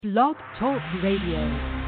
Blog Talk Radio.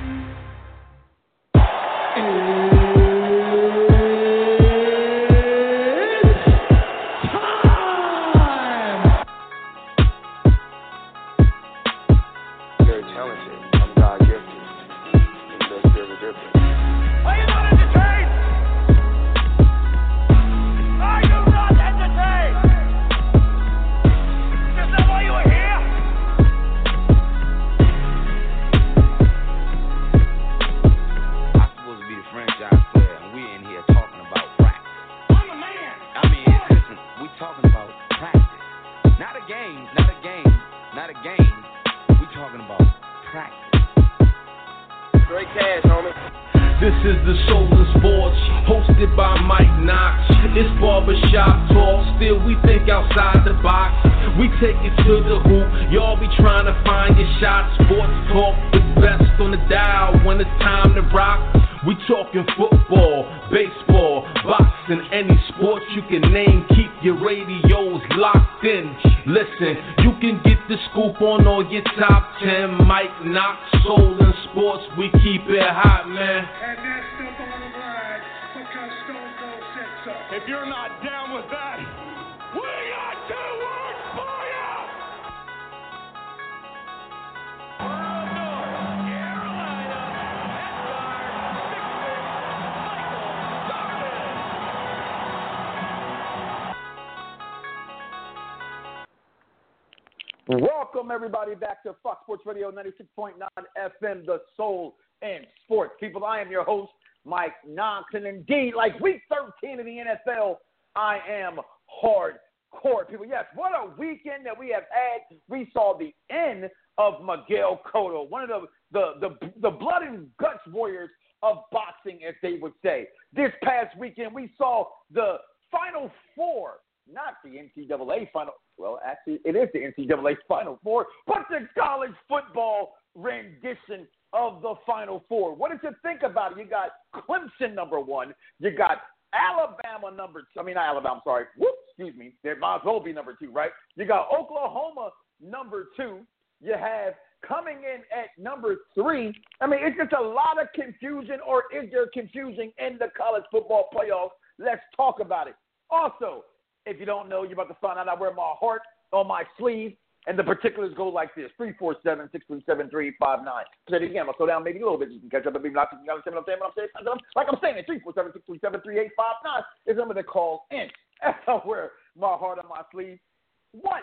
Welcome, everybody, back to Fox Sports Radio 96.9 FM, the Soul and Sports. People, I am your host, Mike Knox, and indeed, like Week 13 of the NFL, I am hardcore. People, yes, what a weekend that we have had. We saw the end of Miguel Cotto, one of the blood and guts warriors of boxing, as they would say. This past weekend, we saw the Final Four, not the NCAA Final. Well, actually, it is the NCAA Final Four, but the college football rendition of the Final Four. What did you think about it? You got Clemson number one. You got Alabama number two. I mean, not Alabama, sorry. Whoops, excuse me. They might as well be number two, right? You got Oklahoma number two. You have coming in at number three. I mean, it's just a lot of confusion, or is there confusion in the college football playoffs? Let's talk about it. Also, if you don't know, you're about to find out I wear my heart on my sleeve, and the particulars go like this: 347-637-3859. Say it again. I'll slow down maybe a little bit. You can catch up, but maybe not. You understand what I'm saying? Like I'm saying it. 347-637-3859 is the number to call in. I wear my heart on my sleeve. What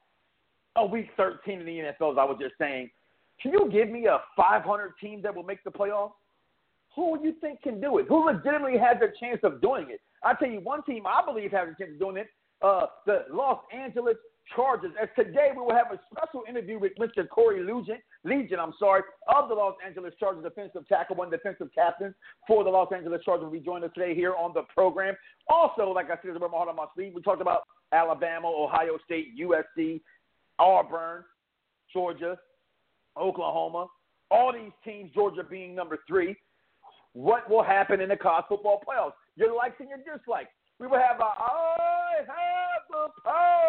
a week 13 in the NFL, as I was just saying. Can you give me a 500 team that will make the playoffs? Who you think can do it? Who legitimately has a chance of doing it? I'll tell you one team I believe has a chance of doing it, the Los Angeles Chargers. As today we will have a special interview with Mr. Corey Legion, of the Los Angeles Chargers, defensive tackle, one defensive captain for the Los Angeles Chargers, will be joining us today here on the program. Also, like I said, my heart on my sleeve, we talked about Alabama, Ohio State, USC, Auburn, Georgia, Oklahoma, all these teams, Georgia being number three. What will happen in the college football playoffs? Your likes and your dislikes. We will have I have the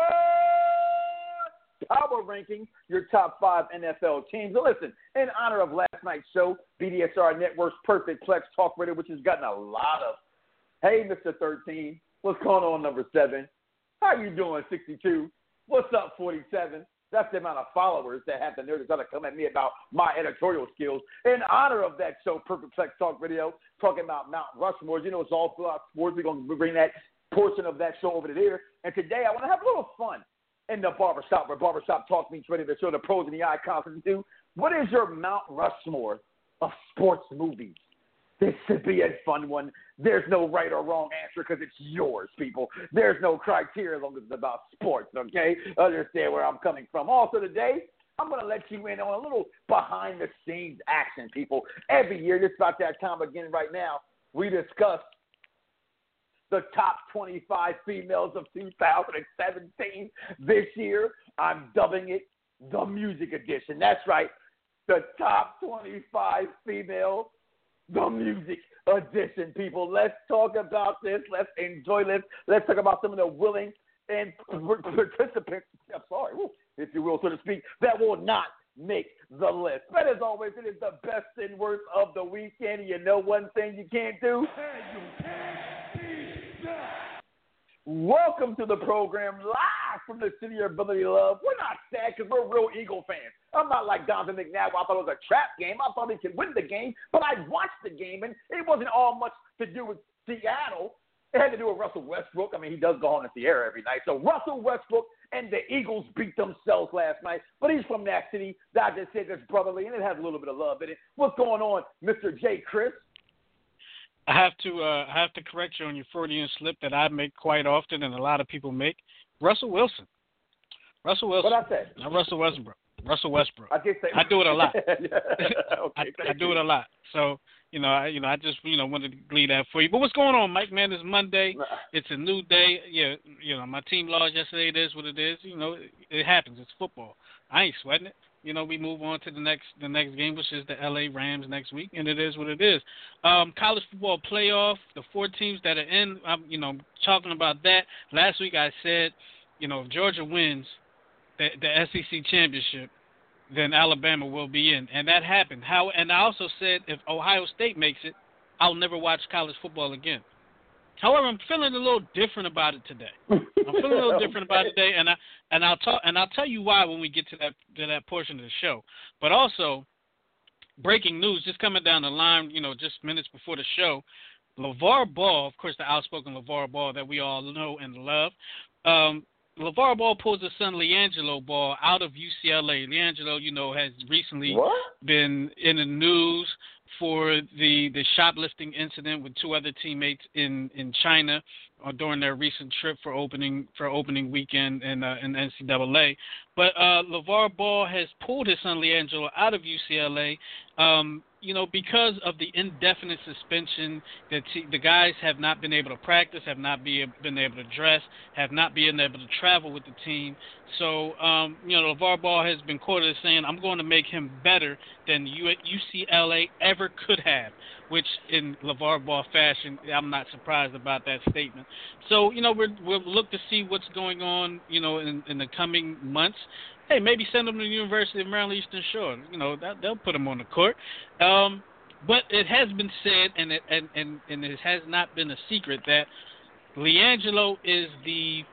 power ranking, your top 5 NFL teams. So listen, in honor of last night's show, BDSR Network's Perfect Plex Talk Radio, which has gotten a lot of, hey, Mr. 13, what's going on, number 7? How you doing, 62? What's up, 47? That's the amount of followers that have the nerve to come at me about my editorial skills. In honor of that show, Perfect Plex Talk Radio, talking about Mount Rushmore. You know, it's all throughout sports. We're going to bring that portion of that show over to there. And today I want to have a little fun in the barbershop, where Barbershop Talk meets ready to show the pros and the icons and do. What is your Mount Rushmore of sports movies? This should be a fun one. There's no right or wrong answer because it's yours, people. There's no criteria as long as it's about sports, okay? Understand where I'm coming from. Also today, I'm going to let you in on a little behind-the-scenes action, people. Every year, just about that time again right now, we discuss the top 25 females of 2017. This year, I'm dubbing it the Music Edition. That's right, the top 25 females, the Music Edition, people. Let's talk about this. Let's enjoy this. Let's talk about some of the willing and participants, if you will, so to speak, that will not make the list. But as always, it is the best and worst of the weekend. You know one thing you can't do? Welcome to the program, live from the city of brotherly love. We're not sad because we're real Eagle fans. I'm not like Donovan McNabb. I thought it was a trap game. I thought he could win the game, but I watched the game, and it wasn't all much to do with Seattle. It had to do with Russell Westbrook. I mean, he does go on to Sierra every night. So Russell Westbrook and the Eagles beat themselves last night. But he's from that city. I just said it's brotherly, and it has a little bit of love in it. What's going on, Mr. J. Chris? I have to correct you on your Freudian slip that I make quite often and a lot of people make. Russell Wilson. What I said? Not Russell Westbrook. Russell Westbrook. I did say. I do it a lot. Okay, I do it a lot. So I just wanted to glean that for you. But what's going on, Mike? Man, it's Monday. It's a new day. Yeah, my team lost yesterday. It is what it is. It happens. It's football. I ain't sweating it. We move on to the next game, which is the LA Rams next week, and it is what it is. College football playoff, the 4 teams that are in. I'm talking about that. Last week I said, if Georgia wins the SEC championship, then Alabama will be in, and that happened. And I also said if Ohio State makes it, I'll never watch college football again. However, I'm feeling a little different about it today. Today, and I'll tell you why when we get to that portion of the show. But also, breaking news just coming down the line, just minutes before the show, LeVar Ball, of course, the outspoken LeVar Ball that we all know and love. LeVar Ball pulls his son LiAngelo Ball out of UCLA. LiAngelo, has recently been in the news for the shoplifting incident with 2 other teammates in China during their recent trip for opening weekend in NCAA. But LeVar Ball has pulled his son LiAngelo out of UCLA, because of the indefinite suspension that the guys have not been able to practice, have not been able to dress, have not been able to travel with the team. So, LeVar Ball has been quoted as saying, I'm going to make him better than UCLA ever could have, which in LeVar Ball fashion, I'm not surprised about that statement. So, we'll look to see what's going on, in the coming months. Hey, maybe send him to the University of Maryland Eastern Shore. They'll put him on the court. But it has been said, and it has not been a secret, that LiAngelo is the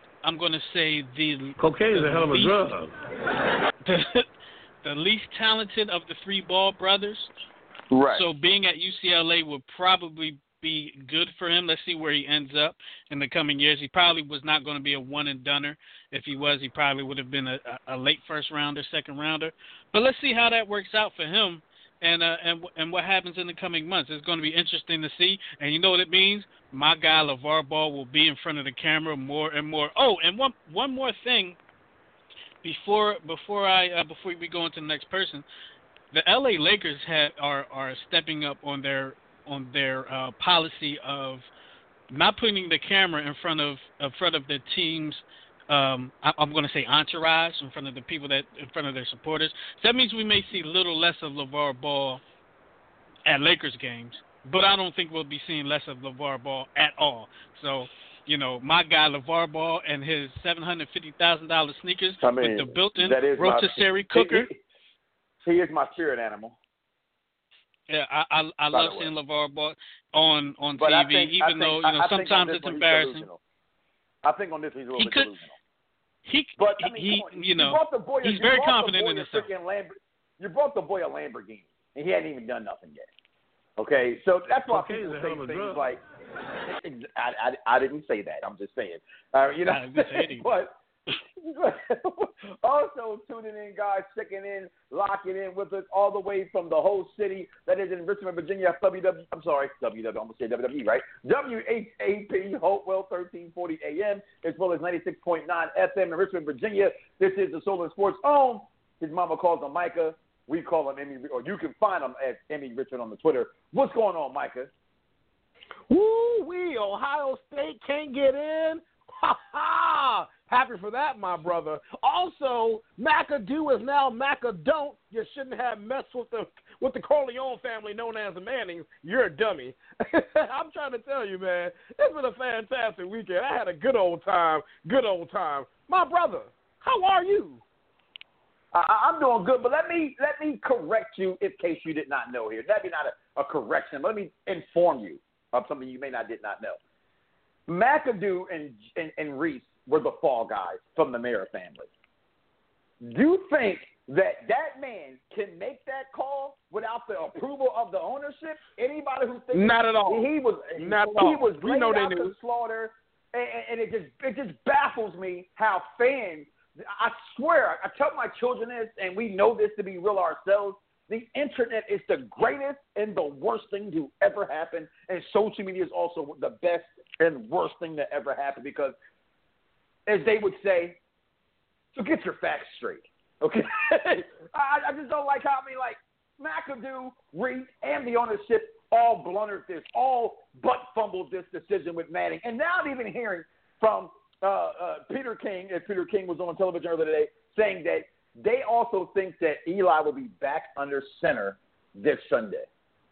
cocaine is a hell of a drug. The least talented of the 3 Ball brothers. Right. So being at UCLA would probably be good for him. Let's see where he ends up in the coming years. He probably was not going to be a one-and-doner. If he was, he probably would have been a late first-rounder, second-rounder. But let's see how that works out for him and what happens in the coming months. It's going to be interesting to see. And you know what it means? My guy LeVar Ball will be in front of the camera more and more. Oh, and one more thing before we go into the next person. The LA Lakers are stepping up on their policy of not putting the camera in front of the team's I'm going to say entourage, in front of the people in front of their supporters. So that means we may see a little less of LeVar Ball at Lakers games, but I don't think we'll be seeing less of LeVar Ball at all. So, my guy LeVar Ball and his $750,000 sneakers with the built-in rotisserie cooker. He is my spirit animal. Yeah, I love seeing LeVar Ball on TV, even though sometimes it's embarrassing. I think on this he's a little bit delusional. He's very confident in himself. You brought the boy a Lamborghini, and he hadn't even done nothing yet. Okay, so that's why people say things like, I didn't say that. I'm just saying. But also tuning in, guys, checking in, locking in with us all the way from the whole city that is in Richmond, Virginia. WWE, right? WHAP, Hopewell, 1340 AM, as well as 96.9 FM in Richmond, Virginia. This is the Soul and Sports Home. His mama calls him Micah. We call him Emmy, or you can find him as Emmy Richard on the Twitter. What's going on, Micah? Woo-wee, Ohio State can't get in. Ha ha! Happy for that, my brother. Also, McAdoo is now McAdon't. You shouldn't have messed with the Corleone family known as the Mannings. You're a dummy. I'm trying to tell you, man, it's been a fantastic weekend. I had a good old time. My brother, how are you? I'm doing good, but let me correct you in case you did not know here. That'd be not a correction. Let me inform you of something you did not know. McAdoo and Reese were the fall guys from the Mara family. Do you think that man can make that call without the approval of the ownership? Anybody who thinks not at all. He was we know out they knew. to slaughter, and it just baffles me how fans. I swear, I tell my children this, and we know this to be real ourselves. The internet is the greatest and the worst thing to ever happen, and social media is also the best and worst thing that ever happened because, as they would say, so get your facts straight, okay? I just don't like how McAdoo, Reed, and the ownership all blundered this, all but fumbled this decision with Manning, and now I'm even hearing from Peter King, and Peter King was on television earlier today, saying that they also think that Eli will be back under center this Sunday.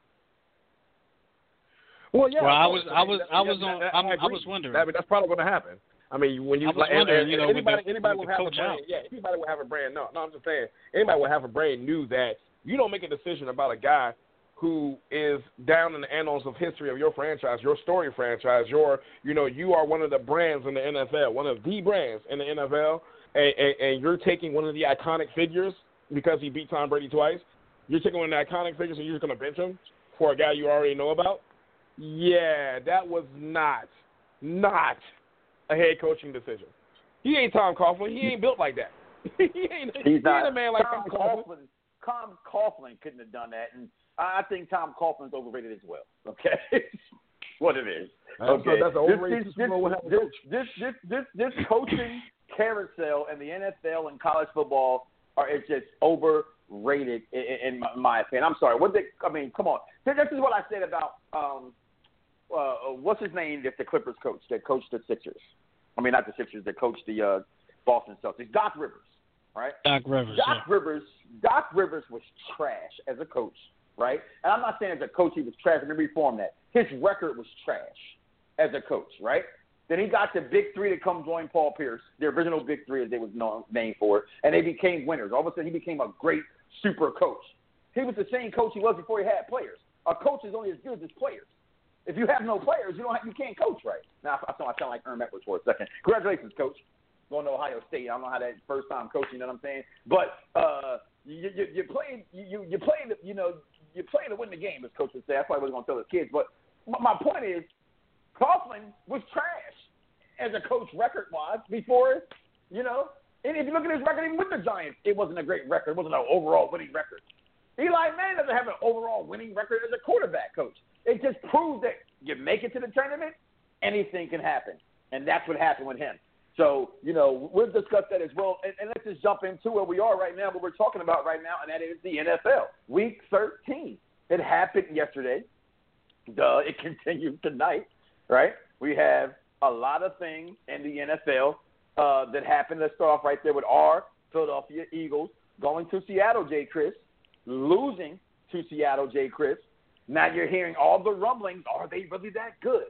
Well, yeah. Well, I was wondering. I mean, that's probably going to happen. I mean, when you anybody will have a brain. Yeah, anybody will have a brain. No, I'm just saying. Anybody will have a brain knew that you don't make a decision about a guy who is down in the annals of history of your franchise, your story franchise. You are one of the brands in the NFL, one of the brands in the NFL, and you're taking one of the iconic figures because he beat Tom Brady twice. You're taking one of the iconic figures and you're just going to bench him for a guy you already know about. Yeah, that was not a head coaching decision. He ain't Tom Coughlin. He ain't built like that. He ain't a man like Tom Coughlin. Tom Coughlin couldn't have done that, and I think Tom Coughlin's overrated as well. Okay, what it is. Okay, that's overrated. This coaching carousel in the NFL and college football is just overrated in my opinion. I'm sorry. Come on. This is what I said about what's his name? The Clippers coach that coached the Sixers. I mean, not the Sixers. That coached the Boston Celtics. Doc Rivers. Right? Doc Rivers was trash as a coach, right? And I'm not saying as a coach he was trash. Let me reform that. His record was trash as a coach, right? Then he got the big three to come join Paul Pierce, the original big three as they was named for, and they became winners. All of a sudden he became a great super coach. He was the same coach he was before he had players. A coach is only as good as his players. If you have no players, you can't coach right. Now I sound like Erm Edwards for a second. Congratulations, coach. Going to Ohio State. I don't know how that first time coaching, you know what I'm saying? But you're playing to win the game, as coach would say. That's why I was going to tell his kids. But my point is, Coughlin was trash as a coach record-wise before, And if you look at his record, even with the Giants, it wasn't a great record. It wasn't an overall winning record. Eli Manning doesn't have an overall winning record as a quarterback coach. It just proves that you make it to the tournament, anything can happen. And that's what happened with him. So, we'll discuss that as well. And let's just jump into where we are right now, what we're talking about right now, and that is the NFL. Week 13. It happened yesterday. It continues tonight, right? We have a lot of things in the NFL that happened. Let's start off right there with our Philadelphia Eagles going to Seattle, J. Chris, losing to Seattle, J. Chris. Now you're hearing all the rumblings. Are they really that good?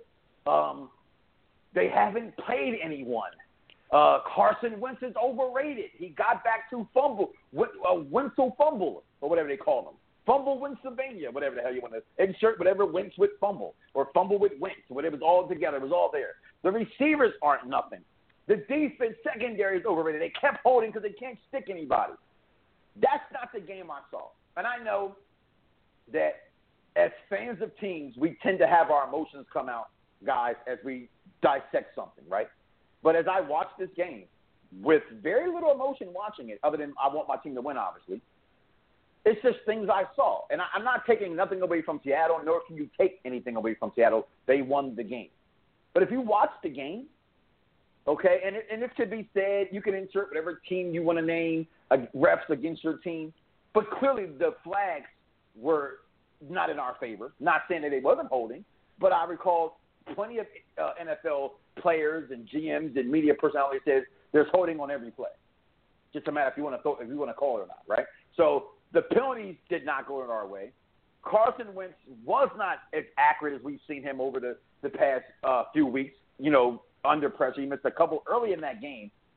They haven't played anyone. Carson Wentz is overrated. He got back to Wenzel fumble, or whatever they call him. Fumble Pennsylvania, whatever the hell you want to insert, whatever Wentz with fumble, or fumble with Wentz, whatever. It was all together. It was all there. The receivers aren't nothing. The defense secondary is overrated. They kept holding because they can't stick anybody. That's not the game I saw. And I know that as fans of teams, we tend to have our emotions come out, guys, as we dissect something, right? But as I watched this game, with very little emotion watching it, other than I want my team to win, obviously, it's just things I saw. And I'm not taking nothing away from Seattle, nor can you take anything away from Seattle. They won the game. But if you watch the game, okay, and it could be said, you can insert whatever team you want to name, refs against your team, but clearly the flags were not in our favor. Not saying that they wasn't holding, but I recall plenty of NFL players and GMs and media personalities says there's holding on every play. Just a matter if you want to call it or not, right? So the penalties did not go in our way. Carson Wentz was not as accurate as we've seen him over the past few weeks. Under pressure, he missed a couple early in that game.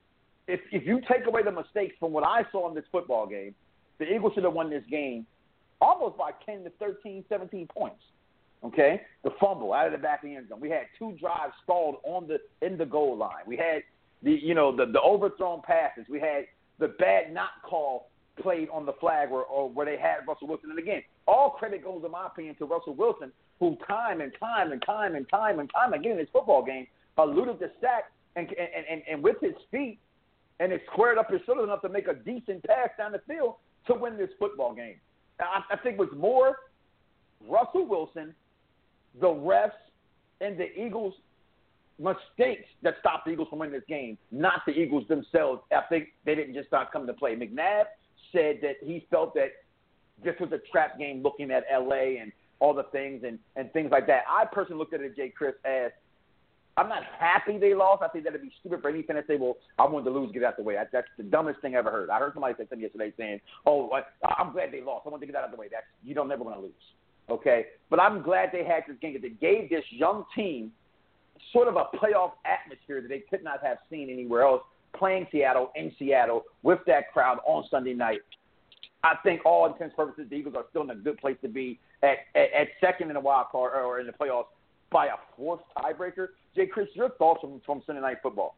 if you take away the mistakes from what I saw in this football game, the Eagles should have won this game almost by 10 to 13, 17 points. Okay? The fumble out of the back of the end zone. We had 2 drives stalled in the goal line. We had the overthrown passes. We had the bad not call played on the flag where they had Russell Wilson. And again, all credit goes, in my opinion, to Russell Wilson, who time and time again in this football game eluded the sack and with his feet and it squared up his shoulders enough to make a decent pass down the field to win this football game. I think it was more Russell Wilson, the refs, and the Eagles' mistakes that stopped the Eagles from winning this game, not the Eagles themselves. I think they didn't just start coming to play. McNabb said that he felt that this was a trap game looking at L.A. and all the things and things like that. I personally looked at it, Jay Chris, as I'm not happy they lost. I think that would be stupid for any fan to say, well, I wanted to lose, get out the way. That's the dumbest thing I ever heard. I heard somebody say something yesterday saying, I'm glad they lost. I want to get out of the way. You don't never want to lose. Okay? But I'm glad they had this game because it gave this young team sort of a playoff atmosphere that they could not have seen anywhere else, playing Seattle in Seattle with that crowd on Sunday night. I think all intents and purposes, the Eagles are still in a good place to be at second in the wild card or in the playoffs by a 4th tiebreaker. Jay Chris, your thoughts from Sunday Night Football?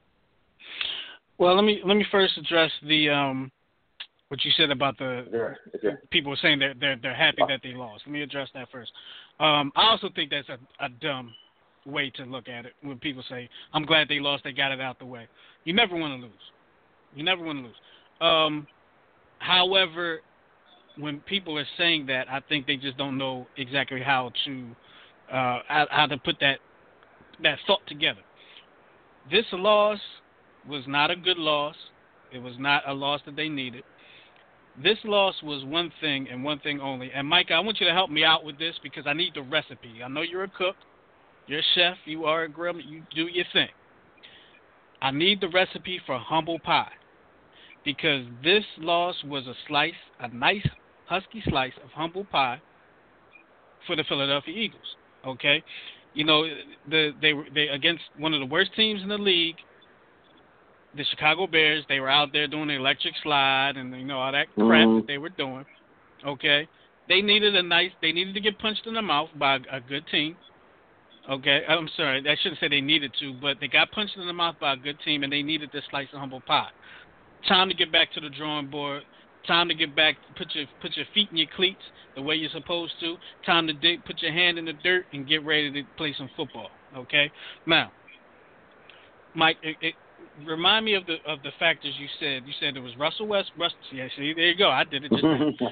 Well, let me first address the what you said about the people saying they're happy that they lost. Let me address that first. I also think that's a dumb way to look at it when people say, I'm glad they lost, they got it out the way. You never want to lose. However, when people are saying that, I think they just don't know exactly how to put that thought together. This loss was not a good loss. It was not a loss that they needed. This loss was one thing and one thing only. And, Mike, I want you to help me out with this because I need the recipe. I know you're a cook. You're a chef. You are a grill. You do your thing. I need the recipe for humble pie because this loss was a nice husky slice of humble pie for the Philadelphia Eagles. Okay? You know, they against one of the worst teams in the league, the Chicago Bears. They were out there doing the electric slide and all that crap that they were doing. Okay, they needed to get punched in the mouth by a good team. Okay, I'm sorry, I shouldn't say they needed to, but they got punched in the mouth by a good team and they needed this slice of humble pie. Time to get back to the drawing board. Time to get back, put your feet in your cleats the way you're supposed to. Time to put your hand in the dirt and get ready to play some football. Okay. Now, Mike, remind me of the factors you said. You said it was Russell West. Yeah, see, there you go. I did it just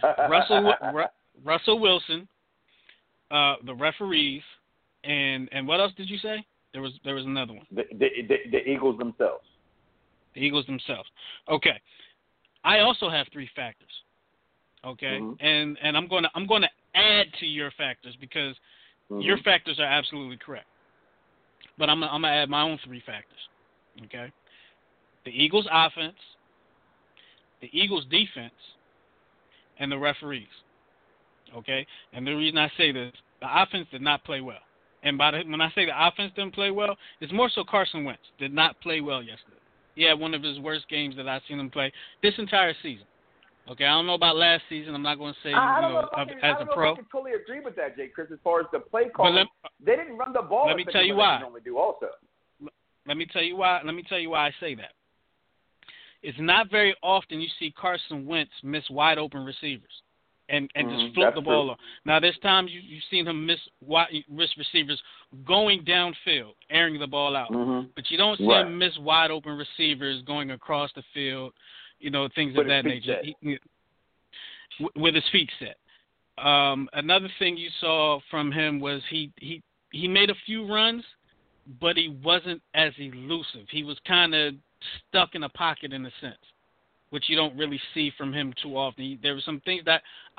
now. Russell Wilson, the referees, and what else did you say? There was another one. The Eagles themselves. The Eagles themselves. Okay. I also have 3 factors, okay, and I'm going to add to your factors because your factors are absolutely correct, but I'm gonna add my own 3 factors, okay. The Eagles' offense, the Eagles' defense, and the referees, okay. And the reason I say this, the offense did not play well, and when I say the offense didn't play well, it's more so Carson Wentz did not play well yesterday. Yeah, one of his worst games that I've seen him play this entire season. Okay, I don't know about last season. I'm not going to say as a pro. I don't know if I can totally agree with that, Jay Chris, as far as the play call. They didn't run the ball. Let me tell you why. They normally do also. Let me tell you why. Let me tell you why I say that. It's not very often you see Carson Wentz miss wide open receivers and just float the ball off. Now, there's times you've seen him miss receivers going downfield, airing the ball out. But you don't see him miss wide open receivers going across the field, things of that nature. With his feet set. Another thing you saw from him was he made a few runs, but he wasn't as elusive. He was kind of stuck in a pocket in a sense, which you don't really see from him too often. There were some things that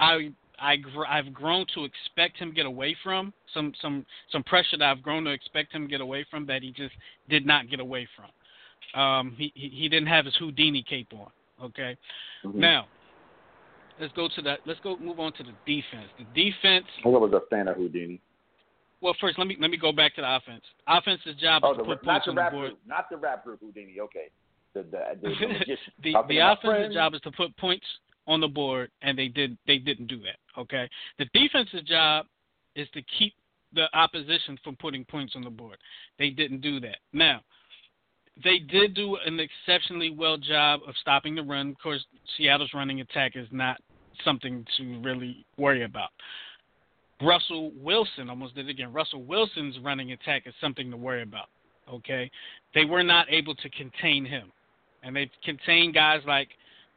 I've grown to expect him to get away from, some pressure that I've grown to expect him to get away from that he just did not get away from. He didn't have his Houdini cape on. Okay, now let's move on to the defense. The defense. I was a fan of Houdini. Well, first let me go back to the offense. Offense's job is to put points on the board. Not the rap group Houdini. Okay. The magician. the offensive job is to put points on the board, and they didn't do that. Okay, the defensive job is to keep the opposition from putting points on the board. They didn't do that. Now, they did do an exceptionally well job of stopping the run. Of course, Seattle's running attack is not something to really worry about. Russell Wilson almost did it again. Russell Wilson's running attack is something to worry about. Okay, they were not able to contain him, and they've contained guys like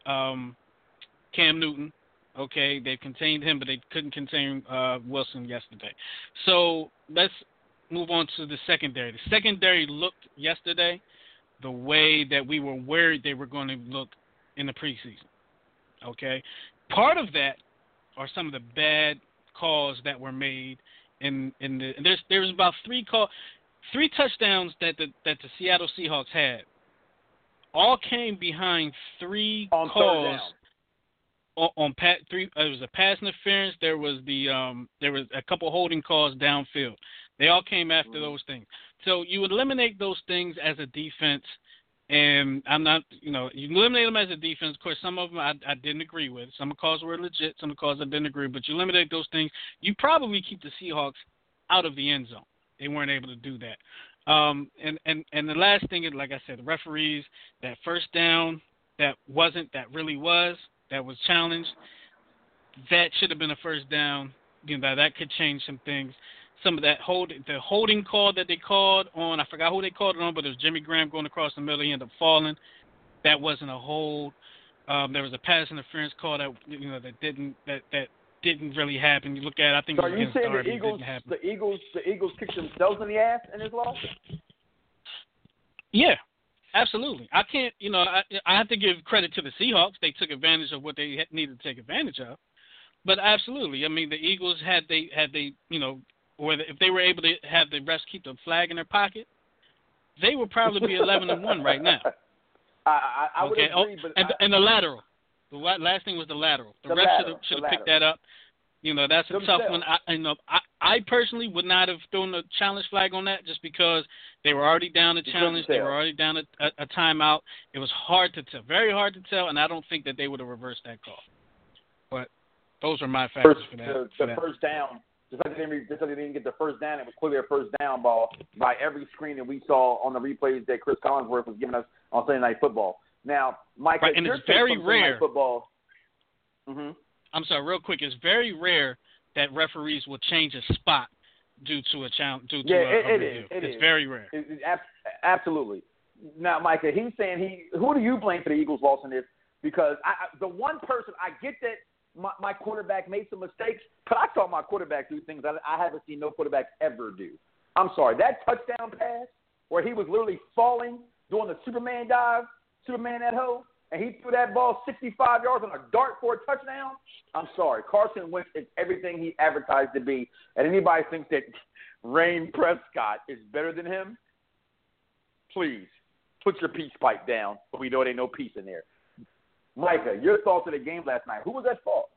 Cam Newton. Okay, they've contained him, but they couldn't contain Wilson yesterday. So let's move on to the secondary. The secondary looked yesterday the way that we were worried they were going to look in the preseason. Okay, part of that are some of the bad calls that were made there was about three touchdowns that the Seattle Seahawks had. All came behind three calls. It was a pass interference. There was a couple holding calls downfield. They all came after those things. So you eliminate those things as a defense, and you eliminate them as a defense. Of course, some of them I didn't agree with. Some of the calls were legit. Some of the calls I didn't agree with. But you eliminate those things, you probably keep the Seahawks out of the end zone. They weren't able to do that. And the last thing is, like I said, the referees, that first down that was challenged, that should have been a first down. That could change some things. Some of that the holding call that they called on, I forgot who they called it on, but it was Jimmy Graham going across the middle. He ended up falling. That wasn't a hold. There was a pass interference call that didn't really happen. You look at it, I think. So are you saying the Eagles kicked themselves in the ass in this loss? Yeah. Absolutely. I can't, I have to give credit to the Seahawks. They took advantage of what they needed to take advantage of. But absolutely, I mean, the Eagles had they, if they were able to have the refs keep the flag in their pocket, they would probably be 11-1 right now. I would agree, but and the lateral. The last thing was the lateral. The refs should have picked that up. That's a tough one. I personally would not have thrown a challenge flag on that just because they were already down a challenge. They were already down a timeout. It was hard to tell, very hard to tell, and I don't think that they would have reversed that call. But those are my factors for that. The first down, just like they didn't get the first down, it was clearly a first down ball by every screen that we saw on the replays that Chris Collinsworth was giving us on Sunday Night Football. Now, Mike, and it's very rare. Football. Mm-hmm. I'm sorry, real quick. It's very rare that referees will change a spot due to a challenge. It's very rare. Absolutely. Now, Micah, he's saying who do you blame for the Eagles' loss in this? Because the one person, I get that my quarterback made some mistakes, but I saw my quarterback do things I haven't seen no quarterback ever do. I'm sorry, that touchdown pass where he was literally falling, doing the Superman dive, Superman that hoe, and he threw that ball 65 yards on a dart for a touchdown. I'm sorry. Carson Wentz is everything he advertised to be. And anybody thinks that Rain Prescott is better than him, please put your peace pipe down. But we know there ain't no peace in there. Micah, your thoughts of the game last night. Who was at fault?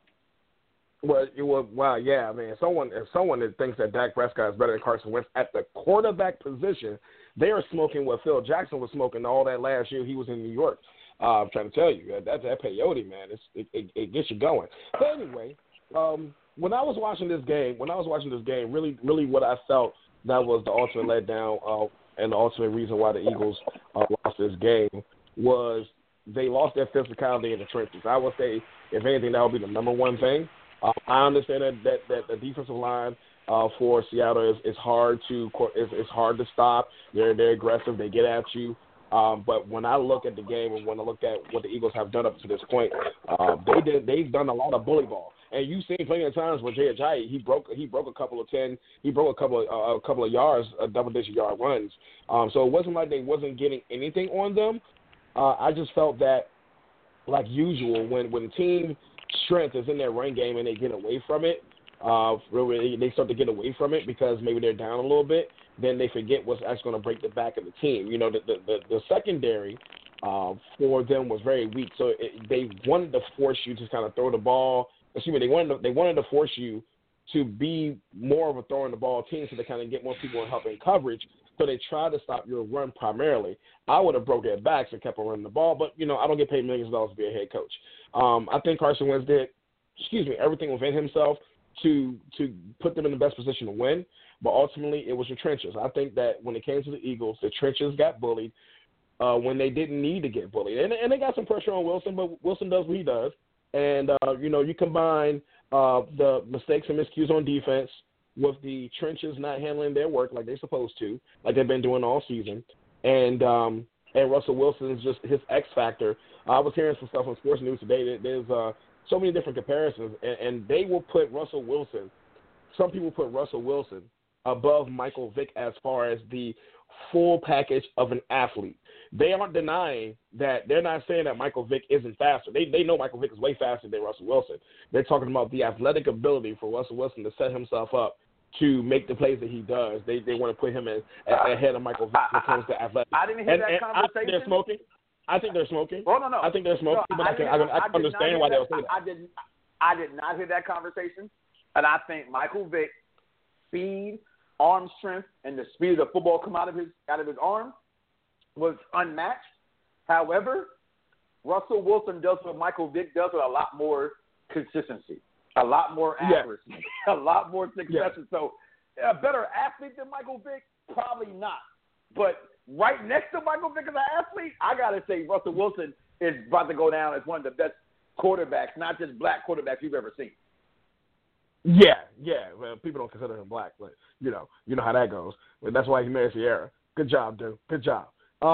Well, yeah. I mean, if someone that thinks that Dak Prescott is better than Carson Wentz at the quarterback position, they are smoking what Phil Jackson was smoking all that last year he was in New York. I'm trying to tell you, that peyote, man, it gets you going. But anyway, when I was watching this game, really, really what I felt that was the ultimate letdown and the ultimate reason why the Eagles lost this game was they lost their physicality in the trenches. I would say, if anything, that would be the number one thing. I understand that the defensive line for Seattle is hard to stop. They're aggressive. They get at you. But when I look at the game and when I look at what the Eagles have done up to this point, they've done a lot of bully ball. And you've seen plenty of times where Jay Ajayi, he broke a couple of yards, double-digit yard runs. So it wasn't like they wasn't getting anything on them. I just felt that, like usual, when the team strength is in their run game and they get away from it, really they start to get away from it because maybe they're down a little bit. Then they forget what's actually going to break the back of the team. The secondary for them was very weak, so they wanted to force you to kind of throw the ball. Excuse me, they wanted to force you to be more of a throwing the ball team, so they kind of get more people in helping coverage. So they tried to stop your run primarily. I would have broke their backs and kept on running the ball, but, I don't get paid millions of dollars to be a head coach. I think Carson Wentz did, everything within himself to put them in the best position to win, but ultimately it was the trenches. I think that when it came to the Eagles, the trenches got bullied when they didn't need to get bullied. And they got some pressure on Wilson, but Wilson does what he does. And, you combine the mistakes and miscues on defense with the trenches not handling their work like they're supposed to, like they've been doing all season. And Russell Wilson's just his X factor. I was hearing some stuff on Sports News today. There's so many different comparisons, and they will put Russell Wilson. Some people put Russell Wilson above Michael Vick as far as the full package of an athlete. They aren't denying that. They're not saying that Michael Vick isn't faster. They know Michael Vick is way faster than Russell Wilson. They're talking about the athletic ability for Russell Wilson to set himself up to make the plays that he does. They want to put him ahead of Michael Vick when it comes to athletics. I didn't hear that conversation. I think they're smoking. Oh, no. I think they're smoking, but I can understand why they were saying that. I did not hear that conversation, and I think Michael Vick, speed, arm strength, and the speed of the football come out of his arm was unmatched. However, Russell Wilson does what Michael Vick does with a lot more consistency, a lot more accuracy, a lot more success. Yeah. So, a better athlete than Michael Vick? Probably not. But right next to Michael Vick as an athlete, I got to say Russell Wilson is about to go down as one of the best quarterbacks, not just black quarterbacks you've ever seen. Yeah. Well, people don't consider him black, but you know how that goes. But that's why he married Sierra. Good job, dude. Good job.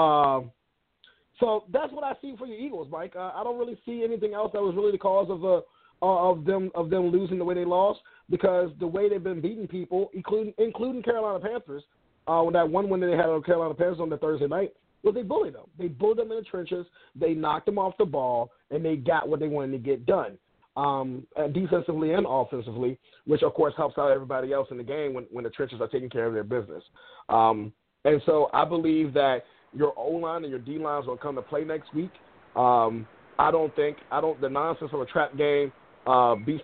So that's what I see for your Eagles, Mike. I don't really see anything else that was really the cause of them losing the way they lost, because the way they've been beating people, including Carolina Panthers, with that one win that they had on Carolina Panthers on the Thursday night, well, they bullied them. They bullied them in the trenches. They knocked them off the ball, and they got what they wanted to get done, defensively and offensively, which, of course, helps out everybody else in the game when the trenches are taking care of their business. And so I believe that your O-line and your D-line is going to come to play next week. The nonsense of a trap game beats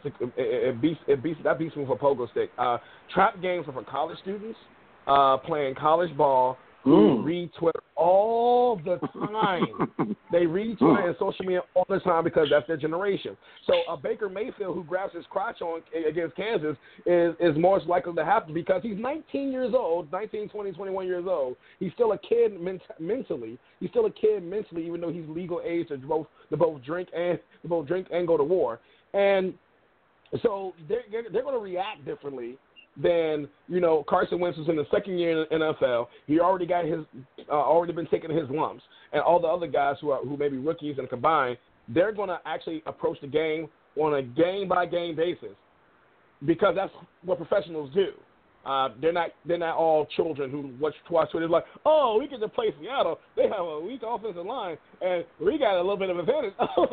me for pogo stick. Trap games are for college students playing college ball who read Twitter all the time. They read Twitter and social media all the time because that's their generation. So a Baker Mayfield who grabs his crotch on against Kansas is more likely to happen because he's 19 years old, 19, 20, 21 years old. He's still a kid mentally. He's still a kid mentally, even though he's legal age to both drink and go to war. And so they're going to react differently than, Carson Wentz is in the second year in the NFL. He already got already been taking his lumps, and all the other guys who may be rookies and combined, they're going to actually approach the game on a game by game basis because that's what professionals do. They're not all children who watch Twitter like, oh, we get to play Seattle. They have a weak offensive line, and we got a little bit of advantage.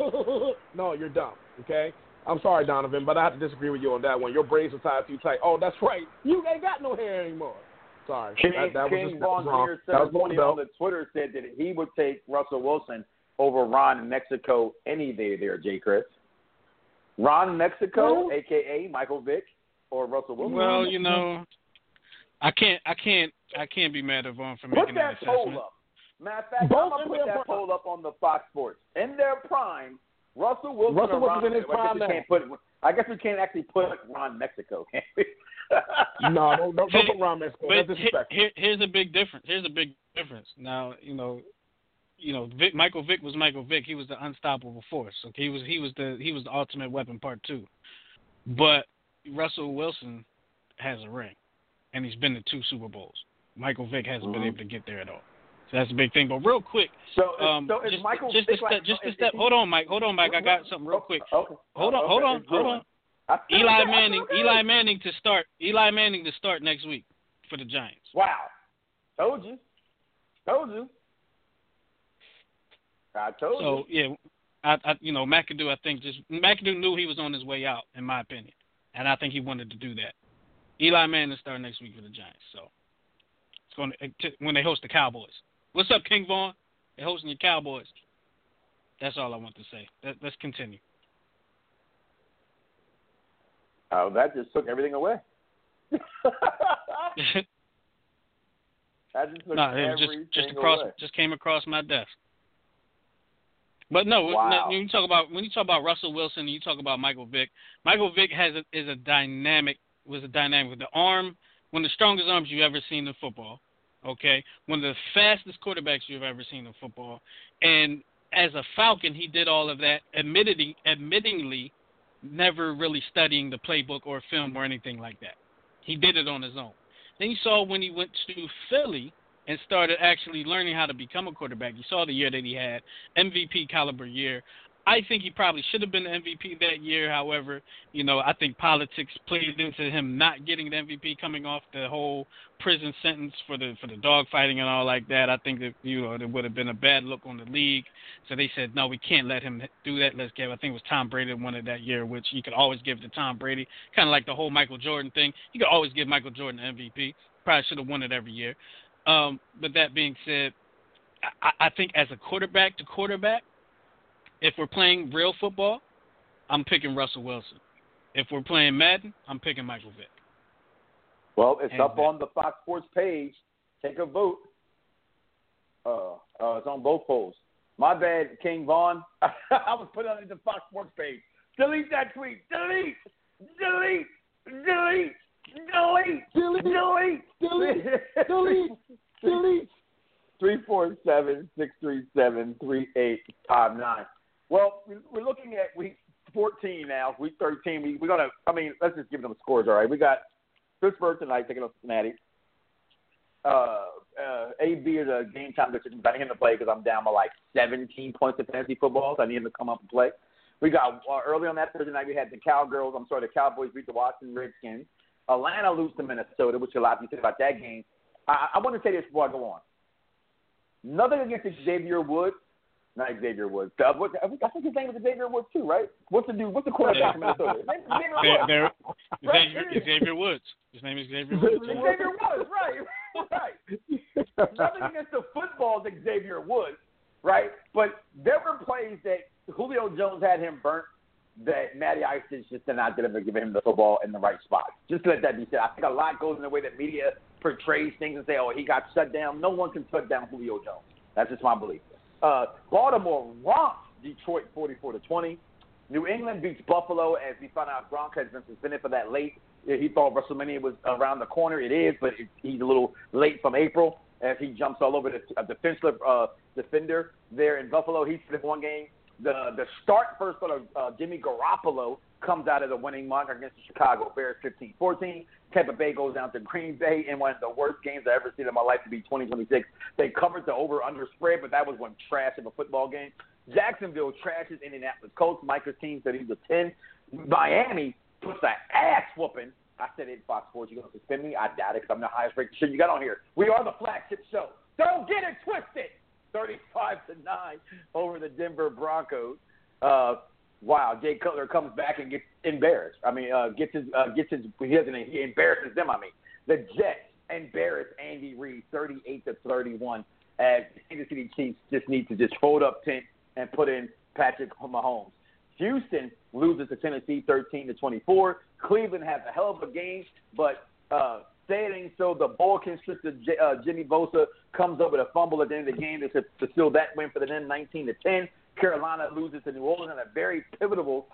No, you're dumb. Okay. I'm sorry, Donovan, but I have to disagree with you on that one. Your braids are tied too tight. Oh, that's right. You ain't got no hair anymore. Sorry. King Von Jr. 720 on the Twitter said that he would take Russell Wilson over Ron in Mexico any day there, J. Chris. Ron Mexico, a.k.a. Michael Vick, or Russell Wilson? Well, I can't be mad at Vaughn for making that assessment. Put that poll up. Matter of fact, I'm going to put that poll up on the Fox Sports. In their prime, Russell Wilson in his prime now. I guess we can't actually put Ron Mexico, can we? No, don't put Ron Mexico. But here's a big difference. Now, Michael Vick was Michael Vick. He was the unstoppable force. Okay, he was the ultimate weapon part 2. But Russell Wilson has a ring, and he's been to 2 Super Bowls. Michael Vick hasn't been able to get there at all. That's a big thing. But real quick, is Michael hold on, Mike. I got something real quick. Okay. Hold on. Eli Manning to start next week for the Giants. Wow. Told you. I told you. So yeah, McAdoo. I think McAdoo knew he was on his way out, in my opinion, and I think he wanted to do that. Eli Manning start next week for the Giants. So it's going to when they host the Cowboys. What's up, King Vaughn? They're hosting your Cowboys. That's all I want to say. Let's continue. Oh, that just took everything away. No, it was just came across my desk. But no, wow. when you talk about Russell Wilson, you talk about Michael Vick. Michael Vick was a dynamic with the arm, one of the strongest arms you've ever seen in football. Okay, one of the fastest quarterbacks you've ever seen in football, and as a Falcon, he did all of that, admittingly, never really studying the playbook or film or anything like that. He did it on his own. Then you saw when he went to Philly and started actually learning how to become a quarterback. You saw the year that he had, MVP caliber year. I think he probably should have been the MVP that year. However, I think politics played into him not getting the MVP coming off the whole prison sentence for the dog fighting and all like that. I think that there would have been a bad look on the league. So they said, no, we can't let him do that. I think it was Tom Brady that won it that year, which you could always give to Tom Brady. Kind of like the whole Michael Jordan thing. You could always give Michael Jordan the MVP. Probably should have won it every year. But that being said, I think as a quarterback to quarterback, if we're playing real football, I'm picking Russell Wilson. If we're playing Madden, I'm picking Michael Vick. Well, it's up on the Fox Sports page. Take a vote. It's on both polls. My bad, King Vaughn. I was putting it on the Fox Sports page. Delete that tweet. Delete. 347-637-3859. Well, we're looking at week 14 now, week 13. We're going to, let's just give them scores, all right? We got Pittsburgh tonight taking on Cincinnati. AB is a game time decision. I need him to play because I'm down by like 17 points in fantasy football, so I need him to come up and play. We got early on that Thursday night, we had the Cowboys beat the Washington Redskins. Atlanta lose to Minnesota, which a lot of you said about that game. I want to say this before I go on. Nothing against Xavier Woods. Not Xavier Woods. I think his name is Xavier Woods too, right? What's the quarterback from Minnesota? Xavier Woods. His name is Xavier Woods. Xavier Woods, right. Nothing against the football Xavier Woods, right? But there were plays that Julio Jones had him burnt that Matty Ice just did not give him the football in the right spot. Just to let that be said. I think a lot goes in the way that media portrays things and say, oh, he got shut down. No one can shut down Julio Jones. That's just my belief. Baltimore romped Detroit 44-20. New England beats Buffalo as we found out Gronk has been suspended for that late. He thought WrestleMania was around the corner. It is, but he's a little late from April as he jumps all over the defensive defender there in Buffalo. He's for one game. The start first of Jimmy Garoppolo comes out of the winning mark against the Chicago Bears 15-14. Tampa Bay goes down to Green Bay in one of the worst games I've ever seen in my life to be 2026. They covered the over-under spread, but that was one trash of a football game. Jacksonville trashes Indianapolis Colts. Micah's team said he was 10. Miami puts an ass whooping. I said it, Fox Sports, you're going to suspend me? I doubt it because I'm the highest rated shit you got on here. We are the flagship show. Don't get it twisted. 35-9 over the Denver Broncos. Wow, Jay Cutler comes back and gets embarrassed. He embarrasses them. The Jets embarrass Andy Reid 38-31 as the Kansas City Chiefs just need to just fold up tent and put in Patrick Mahomes. Houston loses to Tennessee 13-24. Cleveland has a hell of a game, but saying so, the ball constricted Jimmy Bosa comes up with a fumble at the end of the game to seal that win for the 19-10. Carolina loses to New Orleans in a very pivotal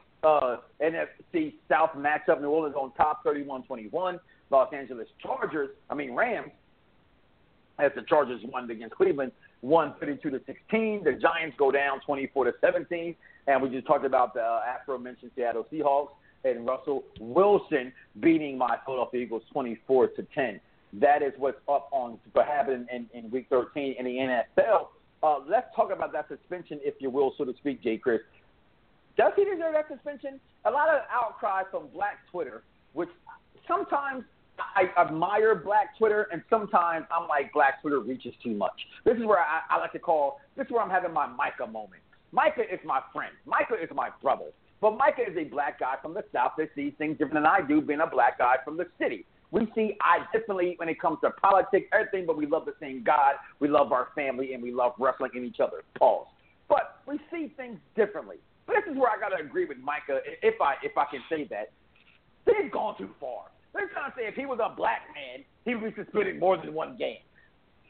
NFC South matchup. New Orleans on top 31-21. Los Angeles Rams, as the Chargers won against Cleveland, won 32-16. The Giants go down 24-17. And we just talked about the aforementioned Seattle Seahawks and Russell Wilson beating my Philadelphia Eagles 24-10. That is what's up on what happened in Week 13 in the NFL. Let's talk about that suspension, if you will, so to speak, J. Chris. Does he deserve that suspension? A lot of outcry from Black Twitter, which sometimes I admire Black Twitter, and sometimes I'm like, Black Twitter reaches too much. This is where I like to call, this is where I'm having my Micah moment. Micah is my friend. Micah is my brother. But Micah is a black guy from the South that sees things different than I do, being a black guy from the city. We see eye differently when it comes to politics, everything, but we love the same God, we love our family, and we love wrestling in each other. Pause. But we see things differently. But this is where I got to agree with Micah, if I can say that. They've gone too far. They're trying to say if he was a black man, he would be suspended more than one game.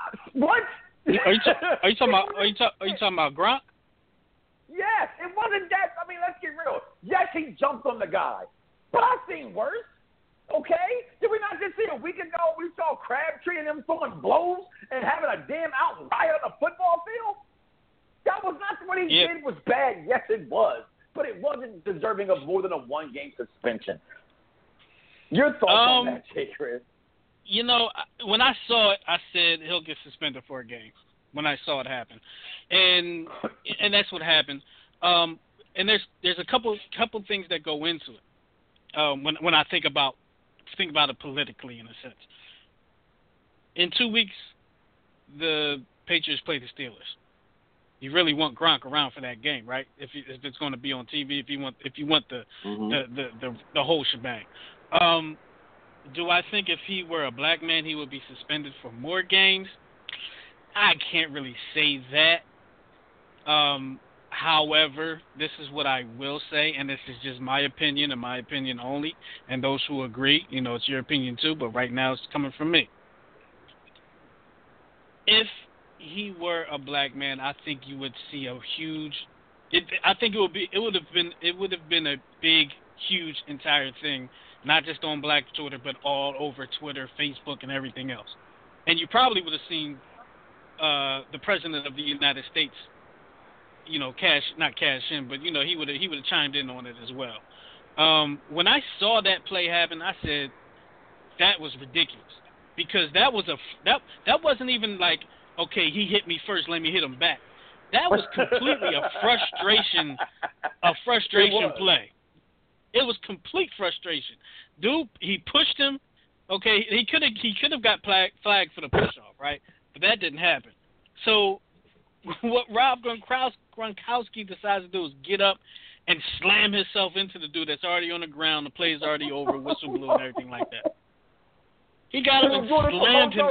What? Are you talking about Gronk? Yes, it wasn't that. I mean, let's get real. Yes, he jumped on the guy, but I've seen worse. Okay? Did we not just see a week ago we saw Crabtree and them throwing blows and having a damn out riot on the football field? That was not what he did was bad. Yes, it was. But it wasn't deserving of more than a one-game suspension. Your thoughts on that, Jay Chris? You know, when I saw it, I said he'll get suspended for a game when I saw it happen. And that's what happened. And there's a couple things that go into it when I think about it politically, in a sense. In 2 weeks, the Patriots play the Steelers. You really want Gronk around for that game, right? If it's going to be on TV, if you want the whole shebang. Do I think if he were a black man, he would be suspended for more games? I can't really say that. However, this is what I will say, and this is just my opinion and my opinion only. And those who agree, you know, it's your opinion too, but right now it's coming from me. If he were a black man, I think you would see a huge. I think it would have been a big, huge entire thing, not just on Black Twitter, but all over Twitter, Facebook, and everything else. And you probably would have seen the president of the United States, you know, not cash in, but you know, he would have chimed in on it as well. When I saw that play happen, I said that was ridiculous, because that wasn't even like, okay, he hit me first, let me hit him back. That was completely a frustration play. It was complete frustration. Dude, he pushed him. Okay, he could have got flagged for the push off, right? But that didn't happen. So what Rob Gronkowski decides to do is get up and slam himself into the dude that's already on the ground. The play's already over, whistle blew, and everything like that. He got him and slammed him.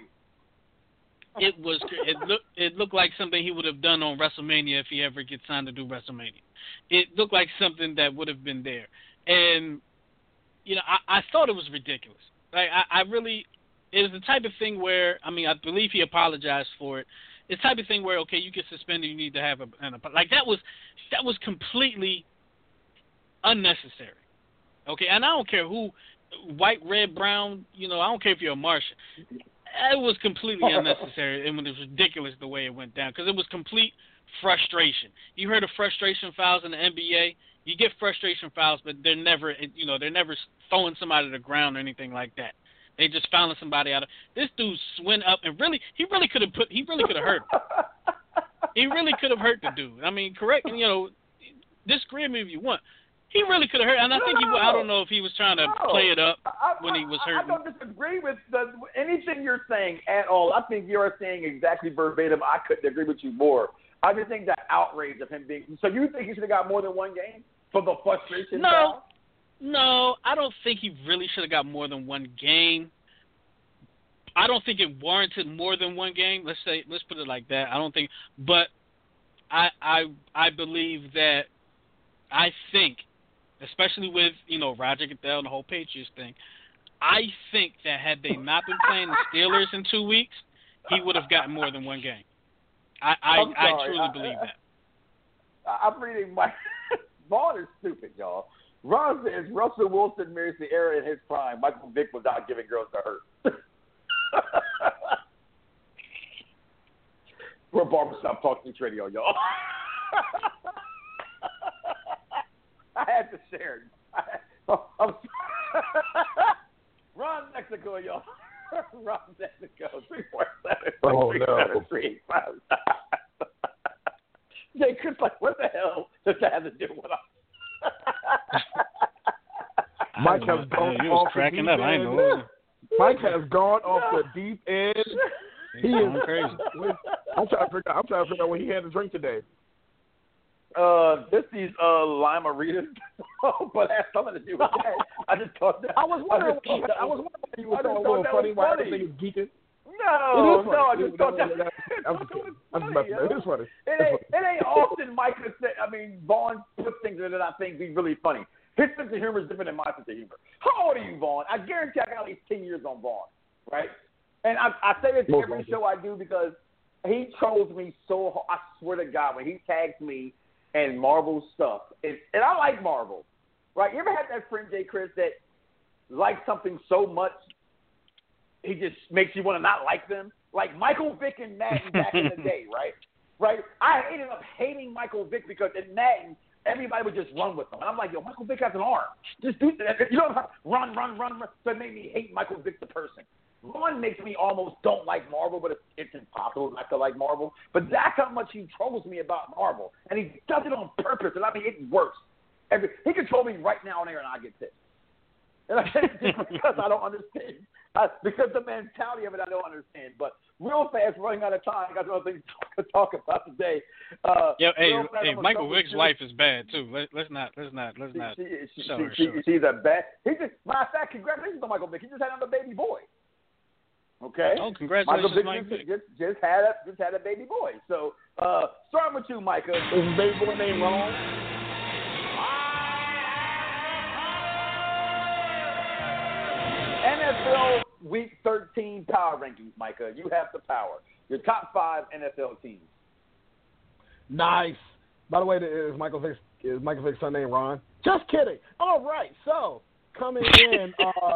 It looked like something he would have done on WrestleMania if he ever gets signed to do WrestleMania. It looked like something that would have been there. And, you know, I thought it was ridiculous. Like, I really, it was the type of thing where, I mean, I believe he apologized for it. It's the type of thing where, okay, you get suspended, you need to have like, that was completely unnecessary. Okay, and I don't care who, white, red, brown, you know, I don't care if you're a Martian. It was completely unnecessary, and it was ridiculous the way it went down, because it was complete frustration. You heard of frustration fouls in the NBA? You get frustration fouls, but they're never throwing somebody to the ground or anything like that. They just fouling somebody out of. This dude went up and he really could have hurt him. He really could have hurt the dude. I mean, correct, you know, disagree with me if you want. He really could have hurt, and I think I don't know if he was trying to play it up when he was hurt. I don't disagree with anything you're saying at all. I think you're saying exactly verbatim. I couldn't agree with you more. I just think that outrage of him being. So you think he should have got more than one game for the frustration? No, I don't think he really should have got more than one game. I don't think it warranted more than one game. Let's put it like that. I don't think, but I believe that. I think, especially with, you know, Roger Goodell and the whole Patriots thing, I think that had they not been playing the Steelers in 2 weeks, he would have gotten more than one game. I truly believe that. I'm reading my Vaughn is stupid, y'all. Ron says Russell Wilson marries the era in his prime. Michael Vick was out giving girls to her. We're Barbershop Talk News Radio, y'all. I had to share it. Ron Mexico, y'all. Ron Mexico, 347 385. Jay Chris, like, what the hell does that have to do with us? Mike has gone off the deep end. I know. Mike has gone off the deep end. He is crazy. I'm trying to figure out what he had to drink today. This is Lima Rita, but it has something to do with that. I just thought that. I was wondering why you were so a little funny. Why I think it's geeking. No, I just thought that. It is funny. It ain't often Mike could say. I mean, Vaughn puts things in that I think be really funny. His sense of humor is different than my sense of humor. How old are you, Vaughn? I guarantee I got at least 10 years on Vaughn, right? And I say this every show I do because he trolls me so hard. I swear to God, when he tags me and Marvel stuff, and I like Marvel, right? You ever had that friend, J. Chris, that likes something so much he just makes you want to not like them? Like Michael Vick and Madden back in the day, right? Right? I ended up hating Michael Vick because in Madden, everybody would just run with him. And I'm like, yo, Michael Vick has an arm. Just do that. You know, run. So it made me hate Michael Vick the person. One makes me almost don't like Marvel, but it's impossible not to like Marvel. But that's how much he trolls me about Marvel. And he does it on purpose. And I mean, it works. He can troll me right now on air and I get pissed. And because I don't understand. Because the mentality of it I don't understand. But real fast, running out of time, I got other things to talk about today. Hey, Michael Vick's life is bad too. Let's not. She's a bad. Matter of fact, congratulations on Michael Vick. He just had another baby boy. Okay. Oh, congratulations, Michael Vick. Just had a baby boy. So, starting with you, Micah. Is his baby boy name wrong? NFL Week 13 power rankings, Micah. You have the power. Your top 5 NFL teams. Nice. By the way, is Michael Vick's son named Ron? Just kidding. All right. So coming in,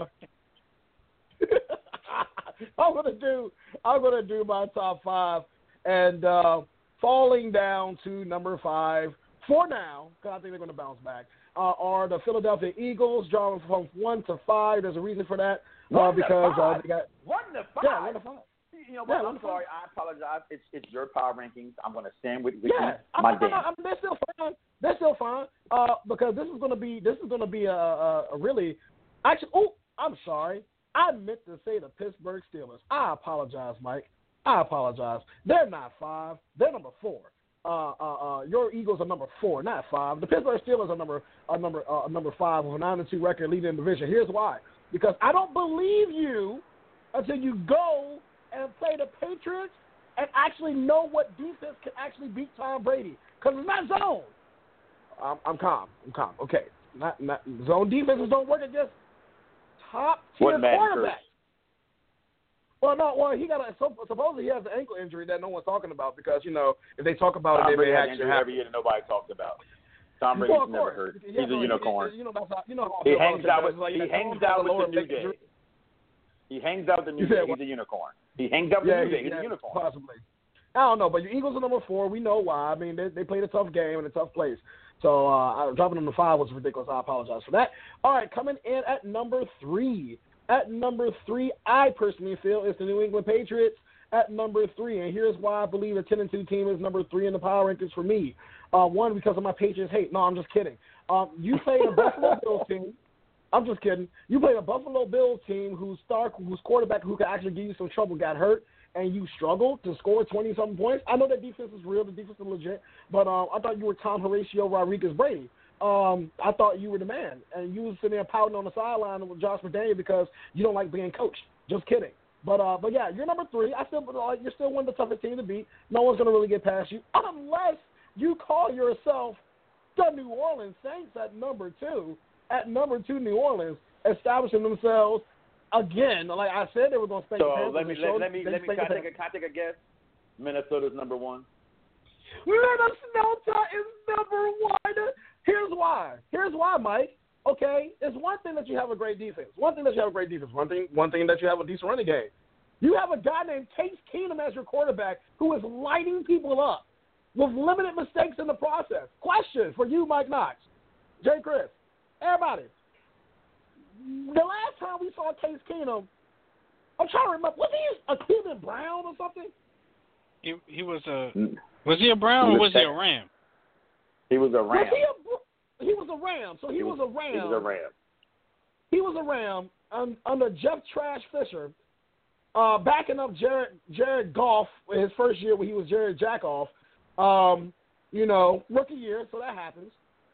I'm gonna do my top 5, and falling down to number 5 for now, because I think they're gonna bounce back. Are the Philadelphia Eagles, drawing from 1 to 5. There's a reason for that. Because they got 1 to 5. Yeah, 1 to 5. You know, but I'm sorry. I apologize. It's your power rankings. I'm going to stand with you. They're still fine. They're still fine. Because this is going to be a really actually. Oh, I'm sorry. I meant to say the Pittsburgh Steelers. I apologize, Mike. I apologize. They're not 5. They're number 4. Your Eagles are number 4, not 5. The Pittsburgh Steelers are number 5 with a 9-2 record, leading the division. Here's why: because I don't believe you until you go and play the Patriots and actually know what defense can actually beat Tom Brady. Because it's not zone. I'm calm. Okay, not zone defenses don't work against top tier quarterbacks. Well, he got supposedly he has an ankle injury that no one's talking about because, you know, if they talk about Tom it, they Brady may has actually injury every year that nobody talks about. Tom Brady's never hurt. He's a unicorn. He hangs out with the New Day. He hangs out with the New Day. He's a unicorn. He hangs out with the New Day. He's a unicorn. Possibly. I don't know, but your Eagles are number 4. We know why. I mean, they played a tough game in a tough place. So dropping them to 5 was ridiculous. I apologize for that. All right, coming in at number 3. At number 3, I personally feel it's the New England Patriots at number 3. And here's why I believe a 10-2 team is number 3 in the power rankings for me. 1, because of my Patriots hate. No, I'm just kidding. You played a Buffalo Bills team. I'm just kidding. You played a Buffalo Bills team whose quarterback who could actually give you some trouble got hurt, and you struggled to score 20-something points. I know that defense is real. The defense is legit. But I thought you were Tom Horatio Rodriguez Brady. I thought you were the man, and you was sitting there pouting on the sideline with Josh McDaniel because you don't like being coached. Just kidding. But yeah, you're number 3. You're still one of the toughest teams to beat. No one's going to really get past you unless you call yourself the New Orleans Saints at number 2. At number 2, New Orleans, establishing themselves again. Like I said, they were going to spank the Panthers. So let me. Can I take a guess? Minnesota's number 1. Minnesota is number 1. Here's why, Mike. Okay, it's one thing that you have a great defense. One thing that you have a decent running game. You have a guy named Case Keenum as your quarterback who is lighting people up with limited mistakes in the process. Question for you, Mike Knox, Jay Chris, everybody. The last time we saw Case Keenum, I'm trying to remember, was he a Cleveland Brown or something? He was a. Was he a Brown or was he a Ram? He was a Ram. He was a Ram. So he was a Ram. He was a Ram. He was a Ram under Jeff Trash Fisher, backing up Jared Goff in his first year when he was Jared Jackoff. Rookie year, so that happens.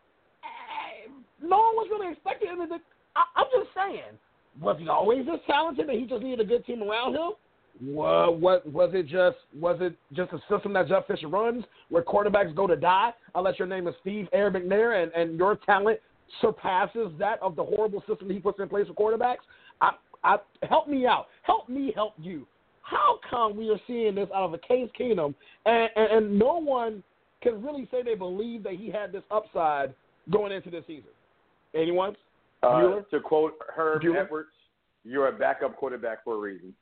No one was really expecting him to. I'm just saying, was he always this talented and he just needed a good team around him? Was it just a system that Jeff Fisher runs where quarterbacks go to die unless your name is Steve Air McNair and your talent surpasses that of the horrible system that he puts in place for quarterbacks? Help me out. Help me help you. how come we are seeing this out of a Case Keenum, and no one can really say they believe that he had this upside going into this season? Anyone? To quote Herb Bueller? Edwards, you're a backup quarterback for a reason.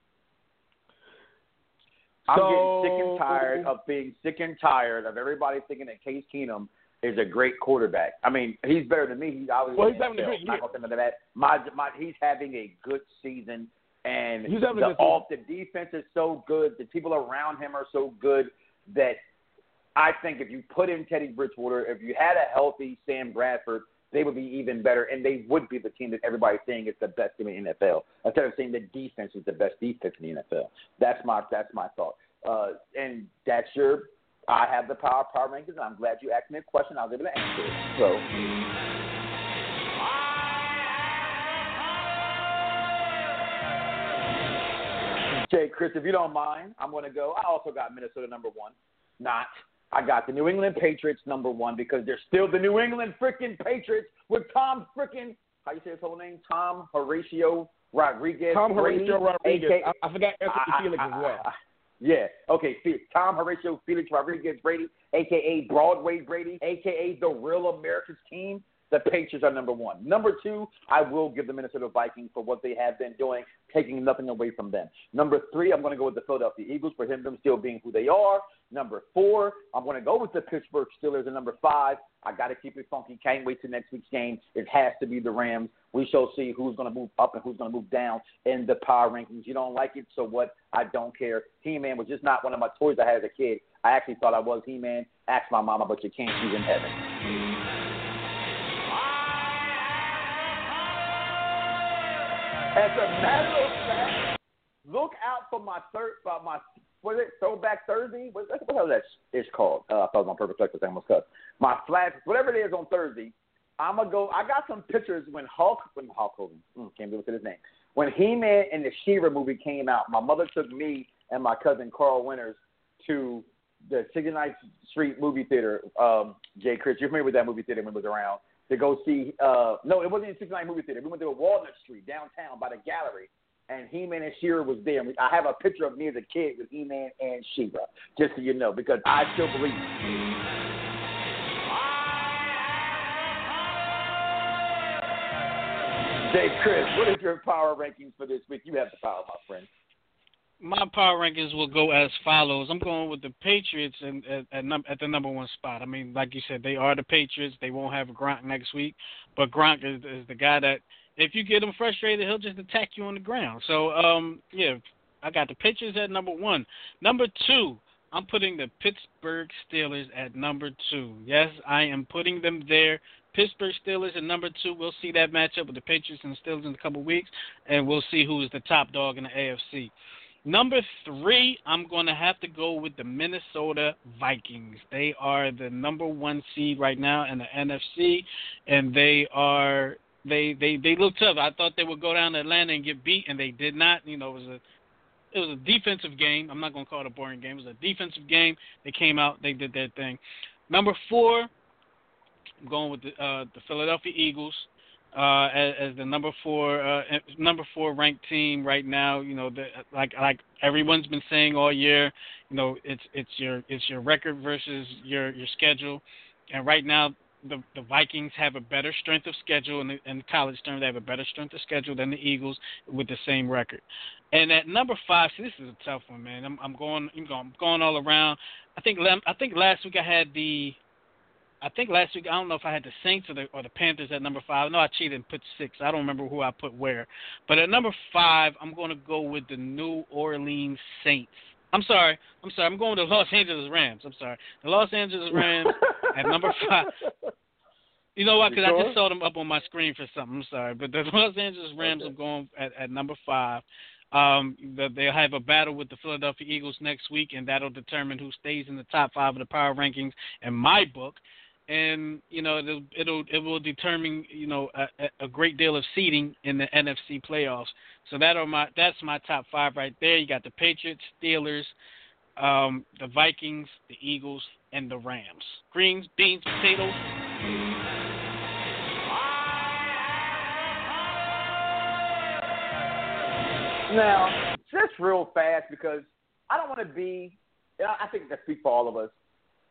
So, I'm getting sick and tired of everybody thinking that Case Keenum is a great quarterback. I mean, he's better than me. He's obviously he's having a good year. He's having a good season, and He's having a good season. the defense is so good. The people around him are so good that I think if you put in Teddy Bridgewater, if you had a healthy Sam Bradford, they would be even better, and they would be the team that everybody's saying is the best in the NFL, instead of saying the defense is the best defense in the NFL. That's my thought. And that's I have the power rankings, and I'm glad you asked me a question. I was able to answer it. So. Okay, Chris, if you don't mind, I'm going to go. I also got Minnesota number 1. I got the New England Patriots number 1 because they're still the New England freaking Patriots with Tom freaking, how you say his whole name? Tom Horatio Rodriguez. Tom Horatio Rodriguez. I forgot Anthony Felix as well. Yeah. Okay. Tom Horatio Felix Rodriguez Brady, a.k.a. Broadway Brady, a.k.a. the real America's team. The Patriots are number 1. Number 2, I will give the Minnesota Vikings for what they have been doing, taking nothing away from them. Number 3, I'm going to go with the Philadelphia Eagles for them still being who they are. Number 4, I'm going to go with the Pittsburgh Steelers. And number 5, I got to keep it funky. Can't wait till next week's game. It has to be the Rams. We shall see who's going to move up and who's going to move down in the power rankings. You don't like it, so what? I don't care. He-Man was just not one of my toys I had as a kid. I actually thought I was He-Man. Ask my mama, but you can't. She's in heaven. As a matter of fact, look out for my Throwback Thursday? What the hell that is called? I thought it was my Perfect Flex, I almost cut. My flash, whatever it is on Thursday, I'm going to go. I got some pictures when Hulk Hogan, can't believe his name. When He-Man and the She-Ra movie came out, my mother took me and my cousin Carl Winters to the 69th Street movie theater. Jay Chris, you remember that movie theater when it was around? To go see, no, it wasn't in 69th movie theater. We went to Walnut Street downtown by the gallery, and He-Man and She-Ra was there. I have a picture of me as a kid with He-Man and She-Ra, just so you know, because I still believe it. Jay Chris, what is your power rankings for this week? You have the power, my friend. My power rankings will go as follows. I'm going with the Patriots at the number 1 spot. I mean, like you said, they are the Patriots. They won't have Gronk next week, but Gronk is the guy that if you get him frustrated, he'll just attack you on the ground. So, yeah, I got the Patriots at number 1. Number 2, I'm putting the Pittsburgh Steelers at number 2. Yes, I am putting them there. Pittsburgh Steelers at number 2. We'll see that matchup with the Patriots and the Steelers in a couple weeks, and we'll see who is the top dog in the AFC. Number 3, I'm going to have to go with the Minnesota Vikings. They are the number 1 seed right now in the NFC, and they look tough. I thought they would go down to Atlanta and get beat, and they did not. You know, it was a defensive game. I'm not going to call it a boring game. It was a defensive game. They came out. They did their thing. Number 4, I'm going with the Philadelphia Eagles. As the number 4 ranked team right now. You know, like everyone's been saying all year, you know, it's your record versus your schedule, and right now the Vikings have a better strength of schedule in college terms. They have a better strength of schedule than the Eagles with the same record. And at number 5, see, this is a tough one, man. I'm going all around. I think last week I don't know if I had the Saints or the Panthers at number 5. No, I cheated and put 6. I don't remember who I put where. But at number 5, I'm going to go with the New Orleans Saints. I'm sorry. I'm going with the Los Angeles Rams. I'm sorry. The Los Angeles Rams at number 5. You know what? Because I just saw them up on my screen for something. I'm sorry. But the Los Angeles Rams, I'm going at number 5. They'll have a battle with the Philadelphia Eagles next week, and that'll determine who stays in the top 5 of the power rankings in my book. And, you know, it will determine, you know, a great deal of seeding in the NFC playoffs. So that's my top 5 right there. You got the Patriots, Steelers, the Vikings, the Eagles, and the Rams. Greens, beans, potatoes. Now, just real fast because I don't want to be – I think I speak for all of us.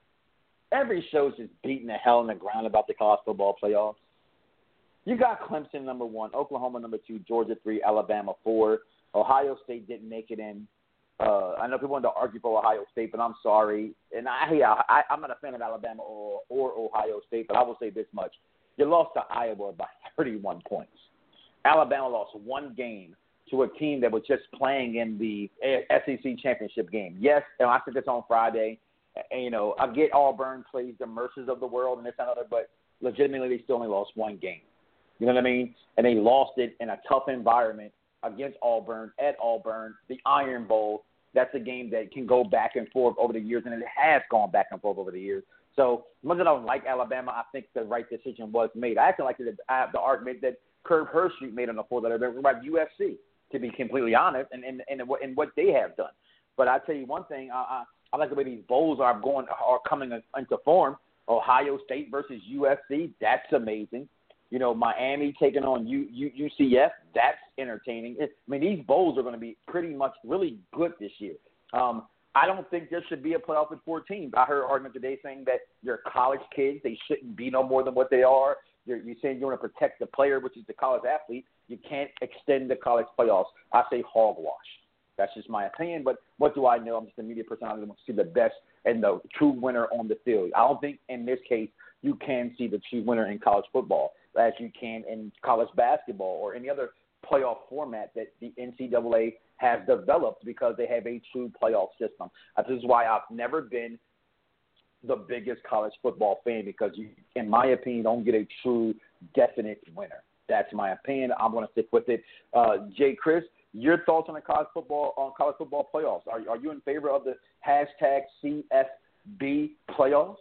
Every show's just beating the hell in the ground about the college football playoffs. You got Clemson number 1, Oklahoma number 2, Georgia 3, Alabama 4. Ohio State didn't make it in. I know people want to argue for Ohio State, but I'm sorry. And I'm not a fan of Alabama or Ohio State, but I will say this much. You lost to Iowa by 31 points. Alabama lost one game to a team that was just playing in the SEC championship game. Yes, and I said this on Friday. And, I get Auburn plays the Mercers of the world and this and other, but legitimately they still only lost one game. You know what I mean? And they lost it in a tough environment against Auburn, at Auburn, the Iron Bowl. That's a game that can go back and forth over the years, and it has gone back and forth over the years. So, as much as I don't like Alabama, I think the right decision was made. I actually like I have the argument that Kirk Herbstreit made on the floor that about USC, to be completely honest, and what they have done. But I tell you one thing, I like the way these bowls are coming into form. Ohio State versus USC, that's amazing. Miami taking on UCF, that's entertaining. These bowls are going to be pretty much really good this year. I don't think there should be a playoff with 4 teams. I heard an argument today saying that your college kids, they shouldn't be no more than what they are. You're saying you want to protect the player, which is the college athlete. You can't extend the college playoffs. I say hogwash. That's just my opinion, but what do I know? I'm just a media personality that wants to see the best and the true winner on the field. I don't think in this case you can see the true winner in college football as you can in college basketball or any other playoff format that the NCAA has developed because they have a true playoff system. This is why I've never been the biggest college football fan because you, in my opinion, don't get a true definite winner. That's my opinion. I'm going to stick with it. Jay Chris, your thoughts on the college football playoffs? Are you in favor of the hashtag CFB playoffs?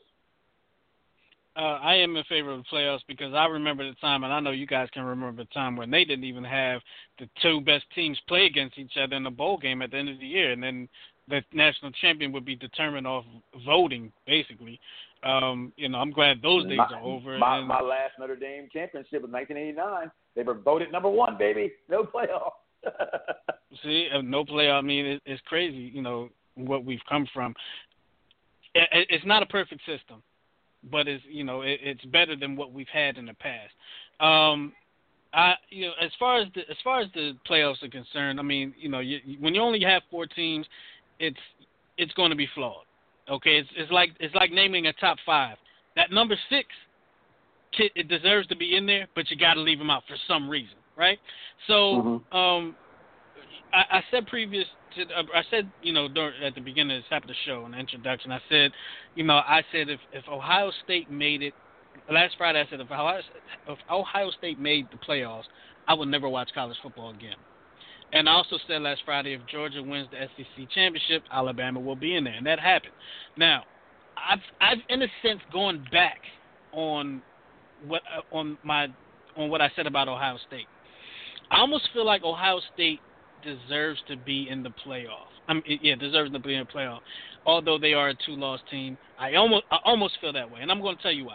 I am in favor of the playoffs because I remember the time, and I know you guys can remember the time when they didn't even have the 2 best teams play against each other in the bowl game at the end of the year, and then the national champion would be determined off voting, basically. I'm glad those days are over. My last Notre Dame championship was 1989. They were voted number 1, baby. No playoff. See, no playoff. It's crazy, what we've come from. It's not a perfect system, but it's better than what we've had in the past. As far as the playoffs are concerned, when you only have 4 teams, it's going to be flawed. Okay, it's like naming a top 5. That number 6, it deserves to be in there, but you got to leave them out for some reason, right? So, I said at the beginning of this show in the introduction, I said if Ohio State made it last Friday, I said if Ohio State made the playoffs, I would never watch college football again. And I also said last Friday, if Georgia wins the SEC championship, Alabama will be in there, and that happened. Now, I've in a sense gone back on what I said about Ohio State. I almost feel like Ohio State deserves to be in the playoff. Deserves to be in the playoff. Although they are a 2-loss team, I almost feel that way, and I'm going to tell you why.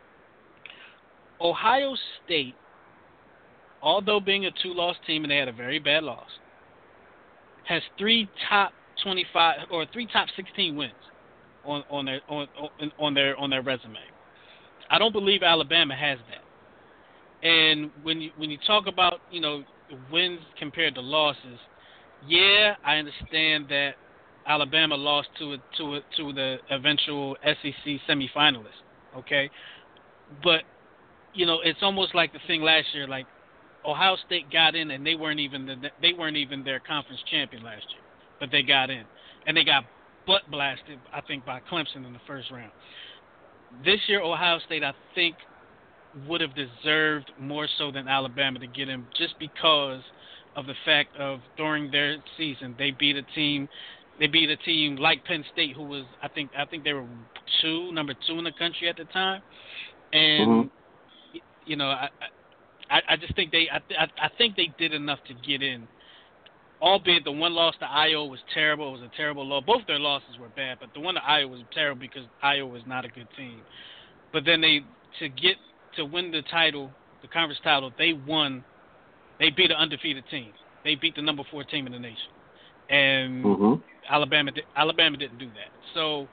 Ohio State, although being a 2-loss team and they had a very bad loss, has 3 top 25 or 3 top 16 wins on their resume. I don't believe Alabama has that. And when you talk about wins compared to losses, yeah, I understand that Alabama lost to the eventual SEC semifinalist. Okay, but it's almost like the thing last year, like Ohio State got in and they weren't even their conference champion last year, but they got in and they got butt blasted, I think, by Clemson in the first round. This year, Ohio State, I think, would have deserved more so than Alabama to get in, just because of the fact of during their season they beat a team like Penn State, who was I think they were number 2 in the country at the time, and I just think I think they did enough to get in. Albeit the one loss to Iowa was terrible. It was a terrible loss. Both their losses were bad, but the one to Iowa was terrible because Iowa was not a good team. But then to win the title, the conference title, they beat an undefeated team. They beat the number 4 team in the nation. and Alabama didn't do that. So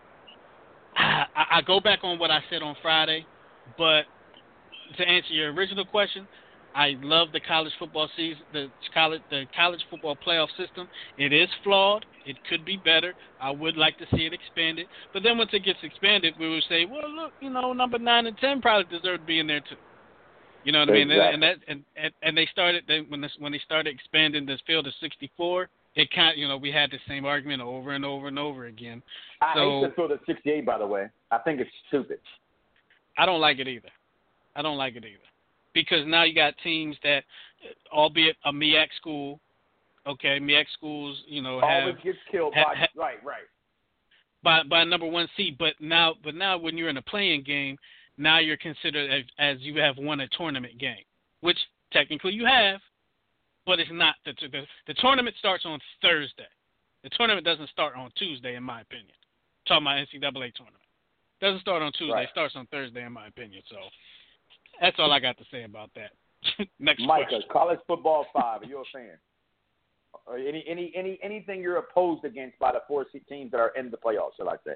I go back on what I said on Friday, but to answer your original question, I love the college football season, the college football playoff system. It is flawed. It could be better. I would like to see it expanded. But then once it gets expanded, we would say, well, look, number 9 and 10 probably deserve to be in there too. You know what I mean? And they started when they started expanding this field to 64. It we had the same argument over and over and over again. I hate the field at 68. By the way, I think it's stupid. I don't like it either. Because now you got teams that, albeit a MEAC school, okay, MEAC schools, always gets killed by by number 1 seed. But now when you're in a playing game, now you're considered as you have won a tournament game, which technically you have, but it's not. The tournament starts on Thursday. The tournament doesn't start on Tuesday, in my opinion. I'm talking about NCAA tournament. It doesn't start on Tuesday. Right. It starts on Thursday, in my opinion. So that's all I got to say about that. Next Micah, question. college football 5. Are you a fan? Or anything you're opposed against by the 4 teams that are in the playoffs? Shall I say?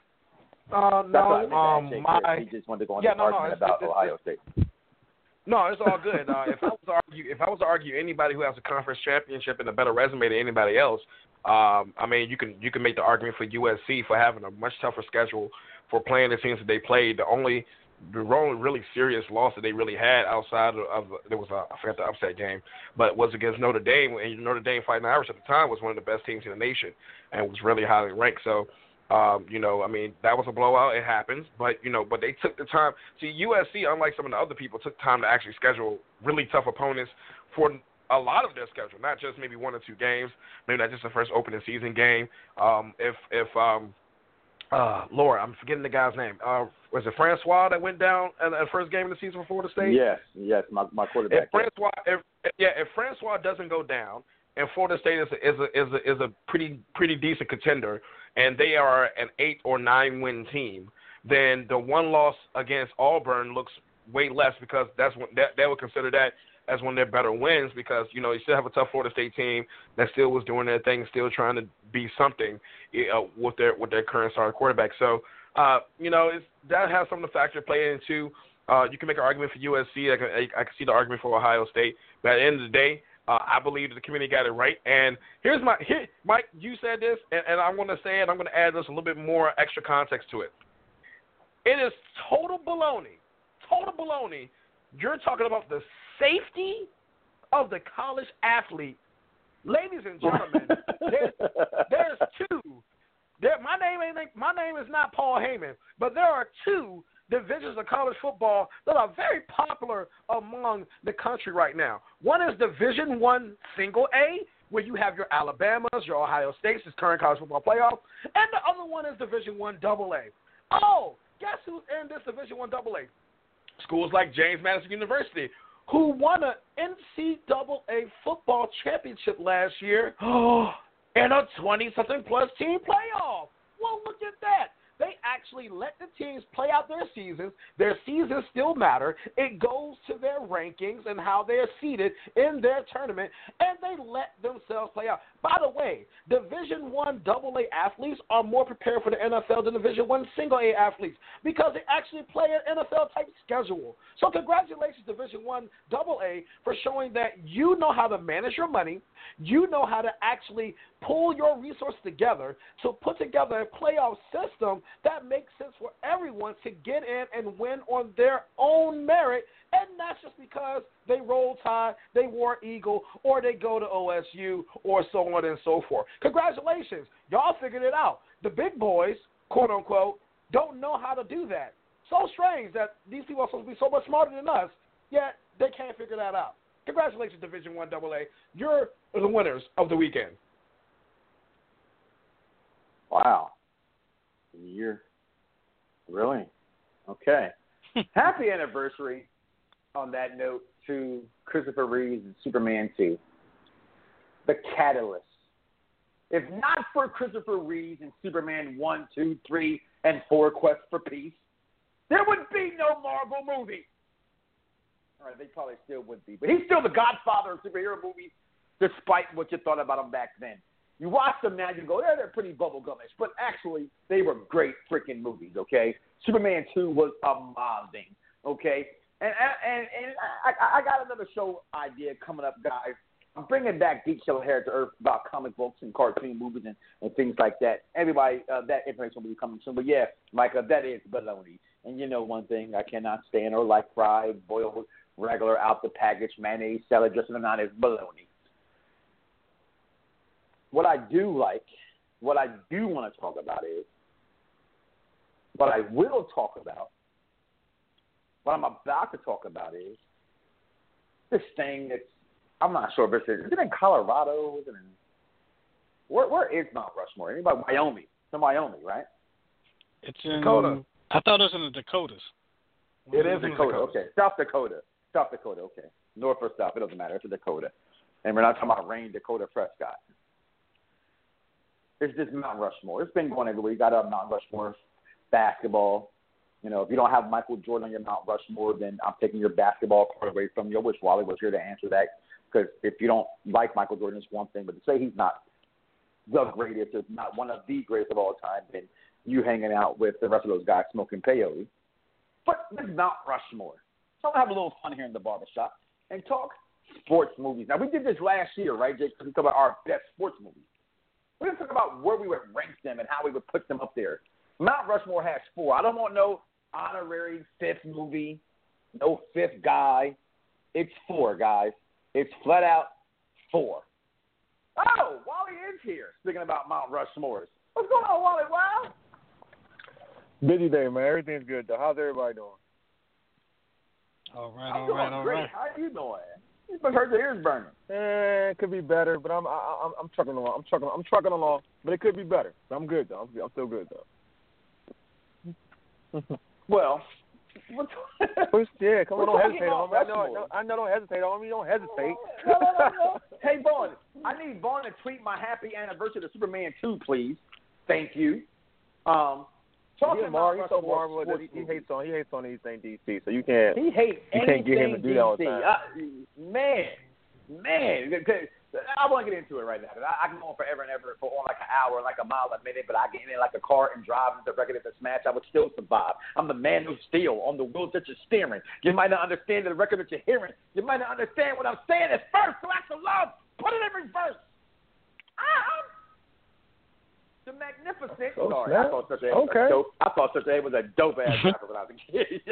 He just wanted to go on the argument about Ohio State. No, it's all good. If I was to argue anybody who has a conference championship and a better resume than anybody else, you can make the argument for USC for having a much tougher schedule, for playing the teams that they played. The only really serious loss that they really had outside of there was I forgot the upset game, but was against Notre Dame. And Notre Dame Fighting Irish at the time was one of the best teams in the nation and was really highly ranked. So. That was a blowout. It happens, but they took the time. See, USC, unlike some of the other people, took time to actually schedule really tough opponents for a lot of their schedule, not just maybe 1 or 2 games, maybe not just the first opening season game. Laura, I'm forgetting the guy's name. Was it Francois that went down in the first game of the season for Florida State? Yes, my quarterback. If Francois doesn't go down, and Florida State is a pretty decent contender, and they are an 8 or 9 win team, then the one loss against Auburn looks way less, because that's what they would consider that as one of their better wins, because you still have a tough Florida State team that still was doing their thing, still trying to be something with their current starting quarterback. So that has some of the factors play into. You can make an argument for USC. I can see the argument for Ohio State, but at the end of the day, I believe that the committee got it right. And Mike, you said this, and I'm going to say it. I'm going to add this a little bit more extra context to it. It is total baloney. You're talking about the safety of the college athlete. Ladies and gentlemen, there's 2. My name is not Paul Heyman, but there are 2 divisions of college football that are very popular among the country right now. One is Division I Single A, where you have your Alabamas, your Ohio States, this current college football playoff, and the other one is Division I Double A. Oh, guess who's in this Division I Double A? Schools like James Madison University, who won an NCAA football championship last year in a 20-something plus team playoff. Well, look at that. They actually let the teams play out their seasons. Their seasons still matter. It goes to their rankings and how they're seeded in their tournament, and they let themselves play out. By the way, Division I AA athletes are more prepared for the NFL than Division I Single A athletes, because they actually play an NFL-type schedule. So congratulations, Division I AA, for showing that you know how to manage your money. You know how to actually pull your resources together to put together a playoff system that makes sense for everyone to get in and win on their own merit, and that's just because they roll tide, they wore eagle, or they go to OSU, or so on and so forth. Congratulations. Y'all figured it out. The big boys, quote-unquote, don't know how to do that. So strange that these people are supposed to be so much smarter than us, yet they can't figure that out. Congratulations, Division I AA. You're the winners of the weekend. Wow. Year. Really? Okay. Happy anniversary, on that note, to Christopher Reeves and Superman 2. The catalyst. If not for Christopher Reeves and Superman 1, 2, 3, and 4 Quest for Peace, there would be no Marvel movie. All right, they probably still would be. But he's still the godfather of superhero movies, despite what you thought about him back then. You watch them now, you go, they're pretty bubblegumish. But actually, they were great freaking movies, okay? Superman 2 was amazing, okay? And I got another show idea coming up, guys. I'm bringing back Geek Show Hair to Earth about comic books and cartoon movies and things like that. Everybody, that information will be coming soon. But, yeah, Micah, that is baloney. And you know one thing I cannot stand or like fried, boiled, regular, out the package, mayonnaise, salad dressing, or not is baloney. What I do like, what I do want to talk about is, what I will talk about, what I'm about to talk about is this thing that's, I'm not sure if it's in Colorado? Is it in, where is Mount Rushmore? Anybody? Wyoming. It's in Wyoming, right? It's in Dakota. I thought it was in the Dakotas. It is in Dakota. Okay, South Dakota. South Dakota. Okay, north or south, it doesn't matter. It's in Dakota, and we're not talking about Rain Dakota Prescott. It's just Mount Rushmore. It's been going everywhere. You got Mount Rushmore basketball. You know, if you don't have Michael Jordan on your Mount Rushmore, then I'm taking your basketball card away from you. I wish Wally was here to answer that, because if you don't like Michael Jordan, it's one thing, but to say he's not the greatest, or not one of the greatest of all time, then you hanging out with the rest of those guys smoking peyote. But this is Mount Rushmore. So I'm going to have a little fun here in the barbershop and talk sports movies. Now, we did this last year, right, Jake? We talked about our best sports movies. We're going to talk about where we would rank them and how we would put them up there. Mount Rushmore has 4. I don't want no honorary 5th movie, no 5th guy. It's 4, guys. It's flat out 4. Oh, Wally is here. Speaking about Mount Rushmores. What's going on, Wally? Wow. Busy day, man. Everything's good, though. How's everybody doing? All right, I'm all doing right, all great. right. How you doing? You must hurt your ears burning. It could be better, but I'm trucking along. I'm trucking along, but it could be better. I'm good though. I'm still good though. Well, yeah, come on, don't hesitate on me. Rushmore. I know, don't hesitate on me. Don't hesitate. No. Hey, Vaughn, I need Vaughn to tweet my happy anniversary to Superman 2, please. Thank you. Talking about he's so marvelous that he hates on anything DC, so you can't. He hates you can't get him to do that all the time. Man, I won't get into it right now. I can go on forever and ever for like an hour, like a mile a minute, but I get in like a car and drive the record at the smash, I would still survive. I'm the man who's steel on the wheels that you're steering. You might not understand the record that you're hearing. You might not understand what I'm saying at first, so act of love. Put it in reverse. The Magnificent. Sorry, I thought Such a Ed was a dope ass rapper when I was a kid.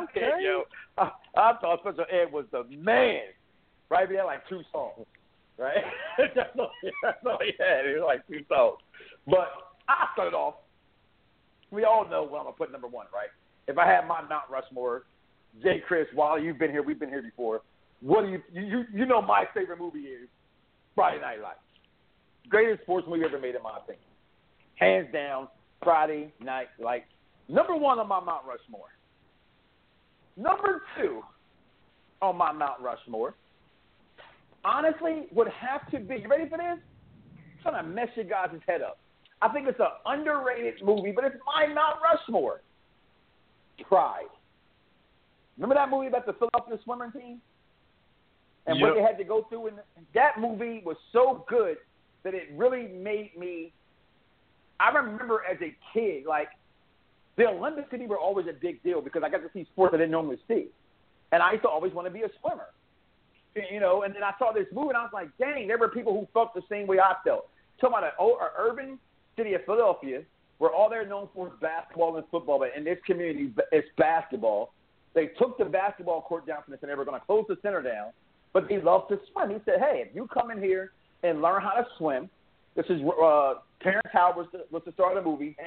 I thought Such a Ed was the man. Right? He had like 2 songs. Right? that's all he had. He was like 2 songs. But I started off. We all know what I'm gonna put number 1, right? If I had my Mount Rushmore, Jay, Chris, Wally, you've been here. We've been here before. What do you know? My favorite movie is Friday Night Lights. Greatest sports movie ever made, in my opinion. Hands down, Friday Night Lights. Number 1 on my Mount Rushmore. Number 2 on my Mount Rushmore, honestly, would have to be, you ready for this? I'm trying to mess your guys' head up. I think it's an underrated movie, but it's my Mount Rushmore. Pride. Remember that movie about the Philadelphia swimming team? And what they had to go through? And that movie was so good that it really made me, I remember as a kid, like, the Olympics to me were always a big deal because I got to see sports I didn't normally see. And I used to always want to be a swimmer. You know, and then I saw this movie and I was like, dang, there were people who felt the same way I felt. Talking about an urban city of Philadelphia where all they're known for is basketball and football, but in this community it's basketball. They took the basketball court down from the center. They were going to close the center down, but they love to swim. He said, hey, if you come in here and learn how to swim, this is Terrence Howard was the star of the movie.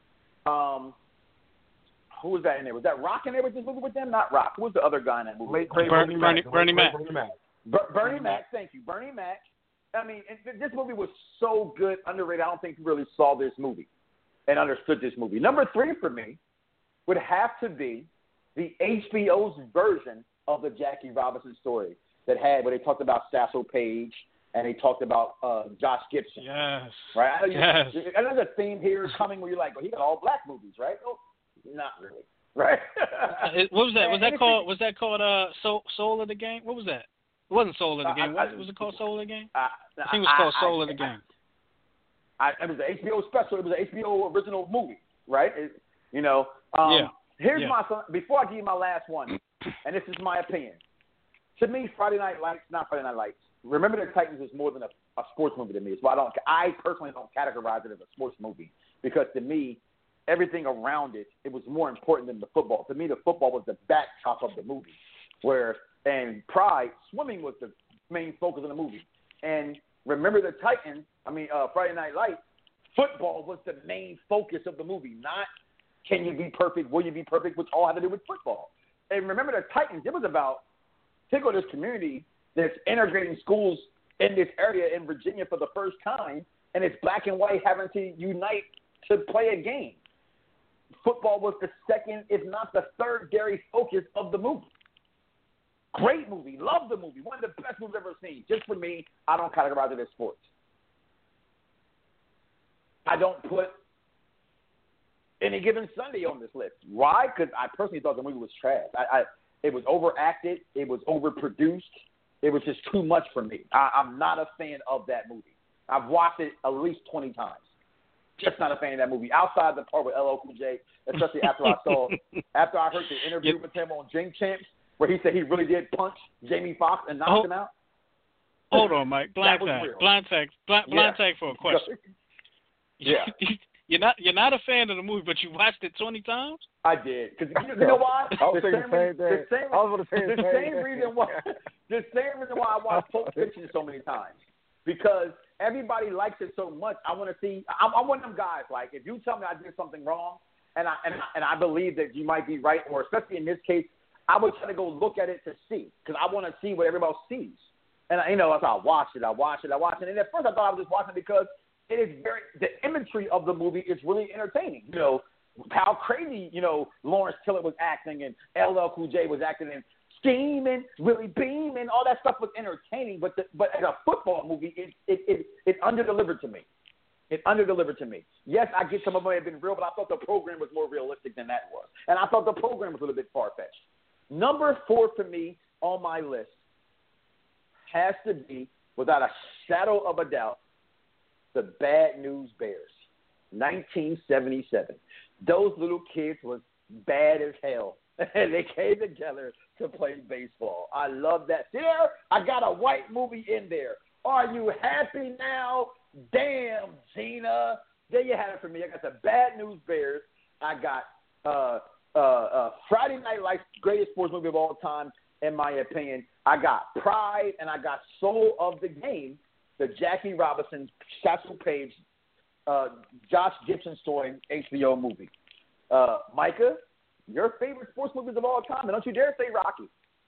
Who was that in there? Was that Rock in there with this movie with them? Not Rock. Who was the other guy in that movie? Bernie Mac. Bernie Mac. Thank you. Bernie Mac. I mean, this movie was so good, underrated. I don't think people really saw this movie and understood this movie. Number 3 for me would have to be the HBO's version of the Jackie Robinson story that had where they talked about Satchel Paige and they talked about Josh Gibson. Yes. Right? Yes. I know there's a theme here coming where you're like, well, he got all black movies, right? Oh, not really. Right? What was that? Was that called Soul of the Game? What was that? It wasn't Soul of the Game. Was it called Soul of the Game? I think it was called Soul of the Game. It was an HBO special. It was an HBO original movie, right? Here's my before I give you my last one, and this is my opinion. To me, Friday Night Lights, not Friday Night Lights. Remember the Titans is more than a sports movie to me. So I personally don't categorize it as a sports movie because to me, everything around it was more important than the football. To me, the football was the backdrop of the movie. And Pride, swimming was the main focus of the movie. And remember the Titans, Friday Night Lights, football was the main focus of the movie, not can you be perfect, will you be perfect, which all had to do with football. And remember the Titans, it was about tickle this community that's integrating schools in this area in Virginia for the first time, and it's black and white having to unite to play a game. Football was the second, if not the third, dairy focus of the movie. Great movie. Love the movie. One of the best movies I've ever seen. Just for me, I don't categorize it as sports. I don't put Any Given Sunday on this list. Why? Because I personally thought the movie was trash. It was overacted. It was overproduced. It was just too much for me. I'm not a fan of that movie. I've watched it at least 20 times. Just not a fan of that movie. Outside the part with LL Cool J, especially after I heard the interview with him on Drink Champs, where he said he really did punch Jamie Foxx and knock him out. Hold on, Mike. Blind tag for a question. Yeah. You're not a fan of the movie, but you watched it 20 times? I did. Because you know why? I was saying the same thing. The same reason why I watch Pulp Fiction so many times. Because everybody likes it so much. I want to see. I'm one of them guys. Like, if you tell me I did something wrong, and I believe that you might be right, or especially in this case, I would try to go look at it to see, because I want to see what everybody else sees. And as I watch it. And at first I thought I was just watching it because it is the imagery of the movie is really entertaining. You know, how crazy, Lawrence Tiller was acting and LL Cool J was acting and scheming, really beaming, all that stuff was entertaining. But as a football movie, it underdelivered to me. Yes, I get some of it had been real, but I thought the program was more realistic than that was. And I thought the program was a little bit far-fetched. Number 4 for me on my list has to be, without a shadow of a doubt, the Bad News Bears, 1977. Those little kids was bad as hell, and they came together to play baseball. I love that. There, I got a white movie in there. Are you happy now? Damn, Gina. There you have it for me. I got the Bad News Bears. I got Friday Night Lights, greatest sports movie of all time, in my opinion. I got Pride, and I got Soul of the Game, the Jackie Robinson, Satchel Paige, Josh Gibson story HBO movie. Micah, your favorite sports movies of all time, and don't you dare say Rocky.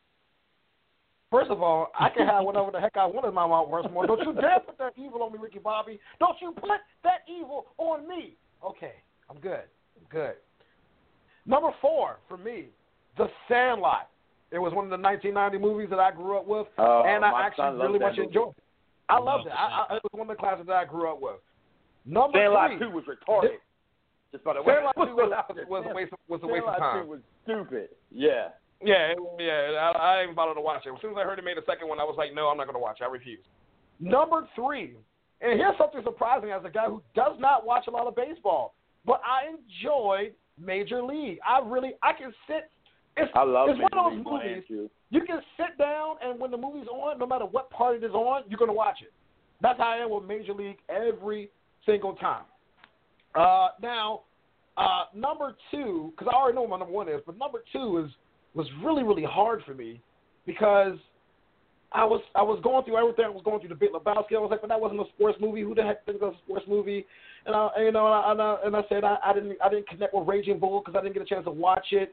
First of all, I can have whatever the heck I want in my Mount Rushmore. Don't you dare put that evil on me, Ricky Bobby. Don't you put that evil on me. Okay, I'm good. Number 4 for me, The Sandlot. It was one of the 1990 movies that I grew up with, and I actually really much enjoyed it. I loved it. It was one of the classics that I grew up with. Number Sandlot 3. 2 was retarded. Just by the way. Sandlot 2 was a waste of time. Sandlot 2 was stupid. Yeah. Yeah. I didn't bother to watch it. As soon as I heard they made a second one, I was like, no, I'm not going to watch it. I refuse. Number 3, and here's something surprising as a guy who does not watch a lot of baseball, but I enjoyed Major League. I can sit. I love it's Major one of League. those movies. You can sit down, and when the movie's on, no matter what part it is on, you're going to watch it. That's how I am with Major League every single time. Now, number 2, because I already know what my number 1 is, but number 2 was really, really hard for me because I was going through everything. I was going through The Big Lebowski. I was like, but that wasn't a sports movie. Who the heck thinks that's a sports movie? And I said I didn't connect with Raging Bull because I didn't get a chance to watch it.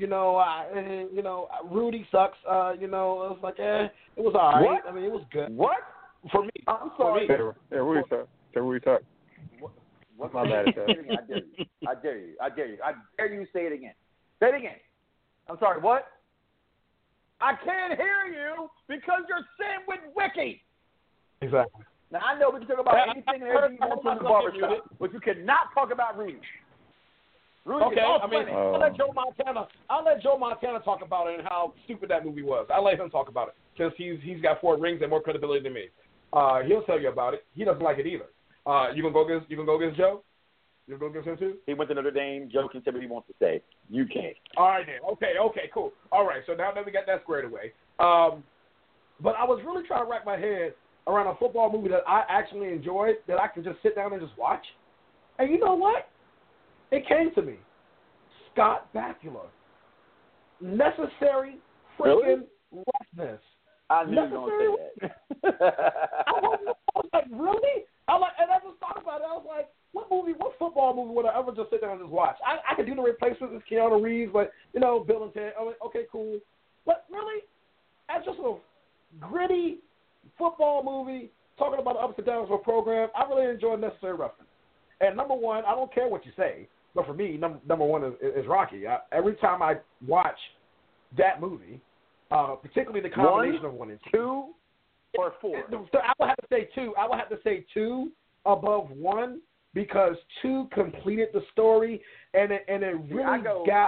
Rudy sucks. It was like, it was all right. What? I mean, it was good. What? For me. I'm sorry. Yeah, Rudy sucks. What's my bad at that? I dare you. I dare you say it again. Say it again. I'm sorry, what? I can't hear you because you're sitting with Wiki. Exactly. Now, I know we can talk about anything and everything you want to in the barbershop, but you cannot talk about Rudy. Okay, I'll let Joe Montana talk about it and how stupid that movie was. I'll let him talk about it because he's got 4 rings and more credibility than me. He'll tell you about it. He doesn't like it either. You gonna go against Joe? You gonna go against him too? He went to Notre Dame. Joe can say what he wants to say. You can't. All right then. Okay, cool. All right, so now that we got that squared away. But I was really trying to wrap my head around a football movie that I actually enjoyed, that I could just sit down and just watch. And you know what? It came to me. Scott Bakula. Necessary freaking roughness. I knew you were going to say that. I was like, really? And I just thought about it. I was like, what football movie would I ever just sit down and just watch? I could do The Replacements with Keanu Reeves, but, Bill and Ted. I'm like, okay, cool. But really, as just a gritty football movie talking about the ups and downs of a program, I really enjoy Necessary Roughness. And number one, I don't care what you say, but for me, number one is Rocky. Every time I watch that movie, particularly the combination of 1 and 2, or 4. I would have to say 2. I would have to say 2 above 1 because 2 completed the story, and it really I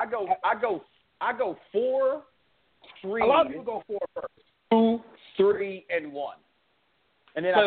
go 4, 3. A lot of people go 4 first. 2, 3, and 1. And then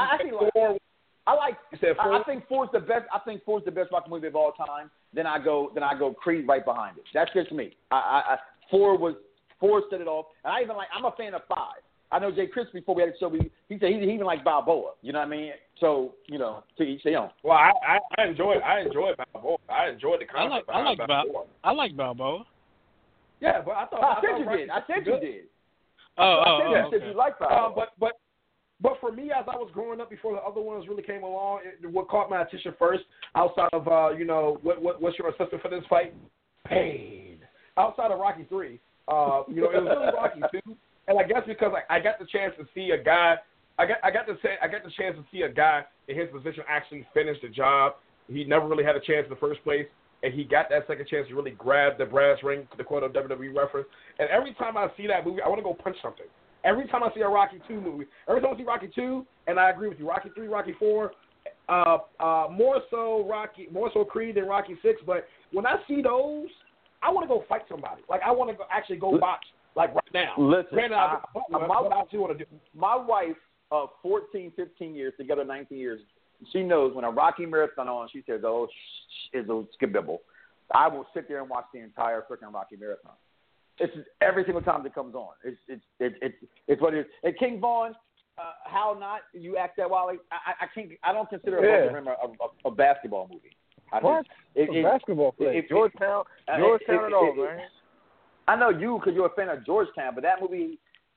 I think 4 is the best. I think 4 is the best Rocky movie of all time. Then I go Creed right behind it. That's just me. 4 set it off, and I'm a fan of 5. I know Jay Chris before we had the show. He said he even likes Balboa. You know what I mean? So to each their own. Well, I enjoyed Balboa. I enjoyed the concept. I like Balboa. Yeah, but I said you did. I said you like Balboa. But for me, as I was growing up before the other ones really came along, what caught my attention first, outside of what's your assessment for this fight? Pain. Outside of Rocky 3, it was really Rocky 2, and I guess because I got the chance to see a guy, I got the chance to see a guy in his position actually finish the job. He never really had a chance in the first place, and he got that second chance to really grab the brass ring, the quote of WWE reference. And every time I see that movie, I want to go punch something. Every time I see a Rocky 2 movie, every time I see Rocky 2, and I agree with you, Rocky 3, Rocky 4, more so Creed than Rocky 6. But when I see those, I want to go fight somebody. Like I want to actually go box, like right now. Listen, my wife of 14, 15 years, together 19 years, she knows when a Rocky marathon on, she says, "Oh, is a skibibble." I will sit there and watch the entire freaking Rocky marathon. It's every single time it comes on. It's what it is. And King Vaughn, how not? You act that Wally. I don't consider Above the Rim a basketball movie. Basketball play. Georgetown and all, man. I know you because you're a fan of Georgetown, but that movie.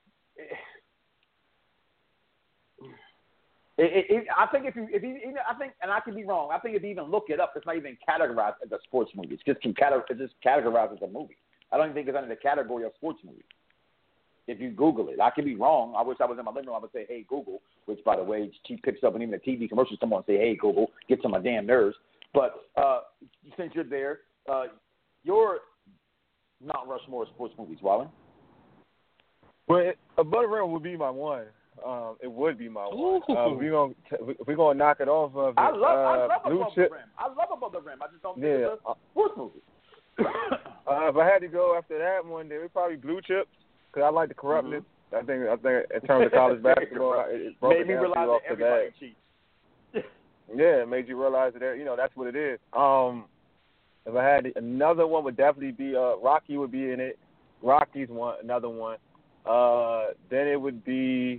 I think I think, and I could be wrong. I think if you even look it up, it's not even categorized as a sports movie. It's just categorized as a movie. I don't even think it's under the category of sports movie. If you Google it, I could be wrong. I wish I was in my living room. I would say, "Hey Google," which, by the way, she picks up, and even the TV commercials come on and say, "Hey Google," gets on my damn nerves. But since you're there, you're Mount Rushmore of sports movies, Wally. Well, Above the Rim would be my one. It would be my one. We're gonna knock it off of it. I love Above the Rim. I love Above the Rim. I just don't think it's a sports movie. If I had to go after that one, then it would probably Blue Chips because I like the corruptness. I think in terms of college basketball, it broke made me realize that everybody cheats. Yeah, it made you realize that that's what it is. If I had another one, would definitely be Rocky would be in it. Rocky's another one. Then it would be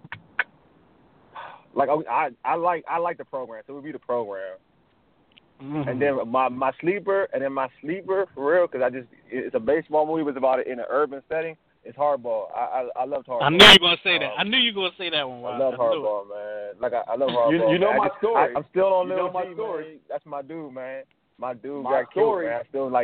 like I like the program, so it would be the program. Mm-hmm. And then my sleeper for real, because it's a baseball movie, but it's about it in an urban setting. It's Hardball. I loved Hardball. I knew you were gonna say that. I knew you were gonna say that one. I love Hardball, man. Like I love Hardball. You know my story. I'm still on Lil my G, story. man. That's my dude, man. My dude got killed, man.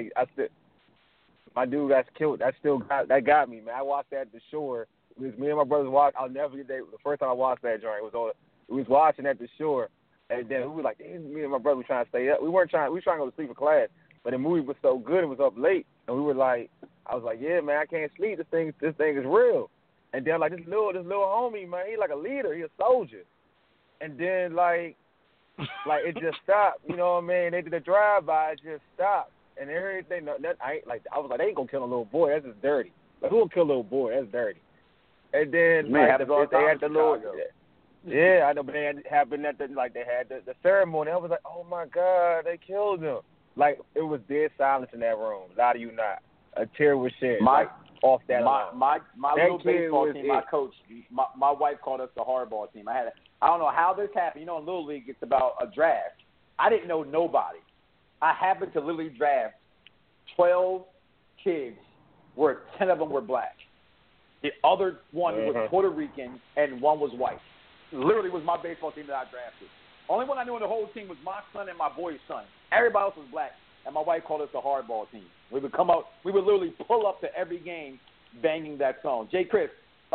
My dude got killed. That got me, man. I watched that at the Shore. It was me and my brothers watched. I'll never forget the first time I watched that joint. We was watching at the Shore. And then we were like, me and my brother were trying to stay up. We were trying to go to sleep for class. But the movie was so good, it was up late. And we were like, I was like, yeah, man, I can't sleep. This thing is real. And then, like, this little homie, man, he like a leader. He a soldier. And then, like it just stopped. You know what I mean? They did a drive-by. It just stopped. And everything, I was like, they ain't going to kill a little boy. That's just dirty. Like, who will kill a little boy? That's dirty. And then, man, they had the little... Yeah, I know, but it happened at they had the ceremony. I was like, oh my God, they killed him. Like, it was dead silence in that room. Lie to you not. A tear was shed off that line. My little baseball team, my it. coach, my wife called us the hardball team. I don't know how this happened. You know, in Little League, it's about a draft. I didn't know nobody. I happened to literally draft 12 kids where 10 of them were black. The other one was Puerto Rican and one was white. Literally was my baseball team that I drafted. Only one I knew in the whole team was my son and my boy's son. Everybody else was black, and my wife called us the hardball team. We would come out, we would literally pull up to every game banging that song. J. Chris,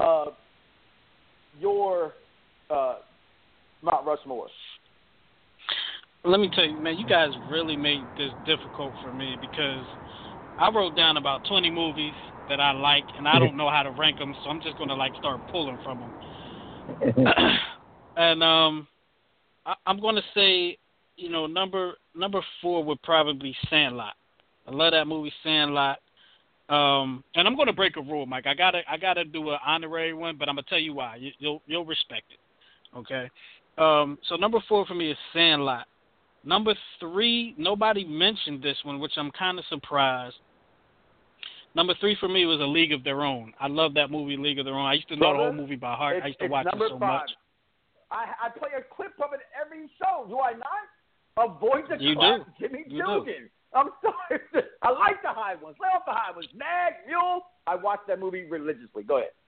your Mount Rushmore. Let me tell you, man, you guys really made this difficult for me because I wrote down about 20 movies that I like, and I don't know how to rank them, so I'm just going to, start pulling from them. And I'm going to say, number 4 would probably Sandlot. I love that movie, Sandlot. And I'm going to break a rule, Mike. I gotta do an honorary one, but I'm going to tell you why. You'll respect it, okay? So number 4 for me is Sandlot. Number 3, nobody mentioned this one, which I'm kind of surprised. Number 3 for me was A League of Their Own. I love that movie, League of Their Own. I used to know the whole movie by heart. I used to watch it so much. I play a clip of it every show, do I not? Avoid the you clap, do. Jimmy You Dugan. do. I'm sorry. I like the high ones. Lay off the high ones. Nag, Mule. I watch that movie religiously. Go ahead.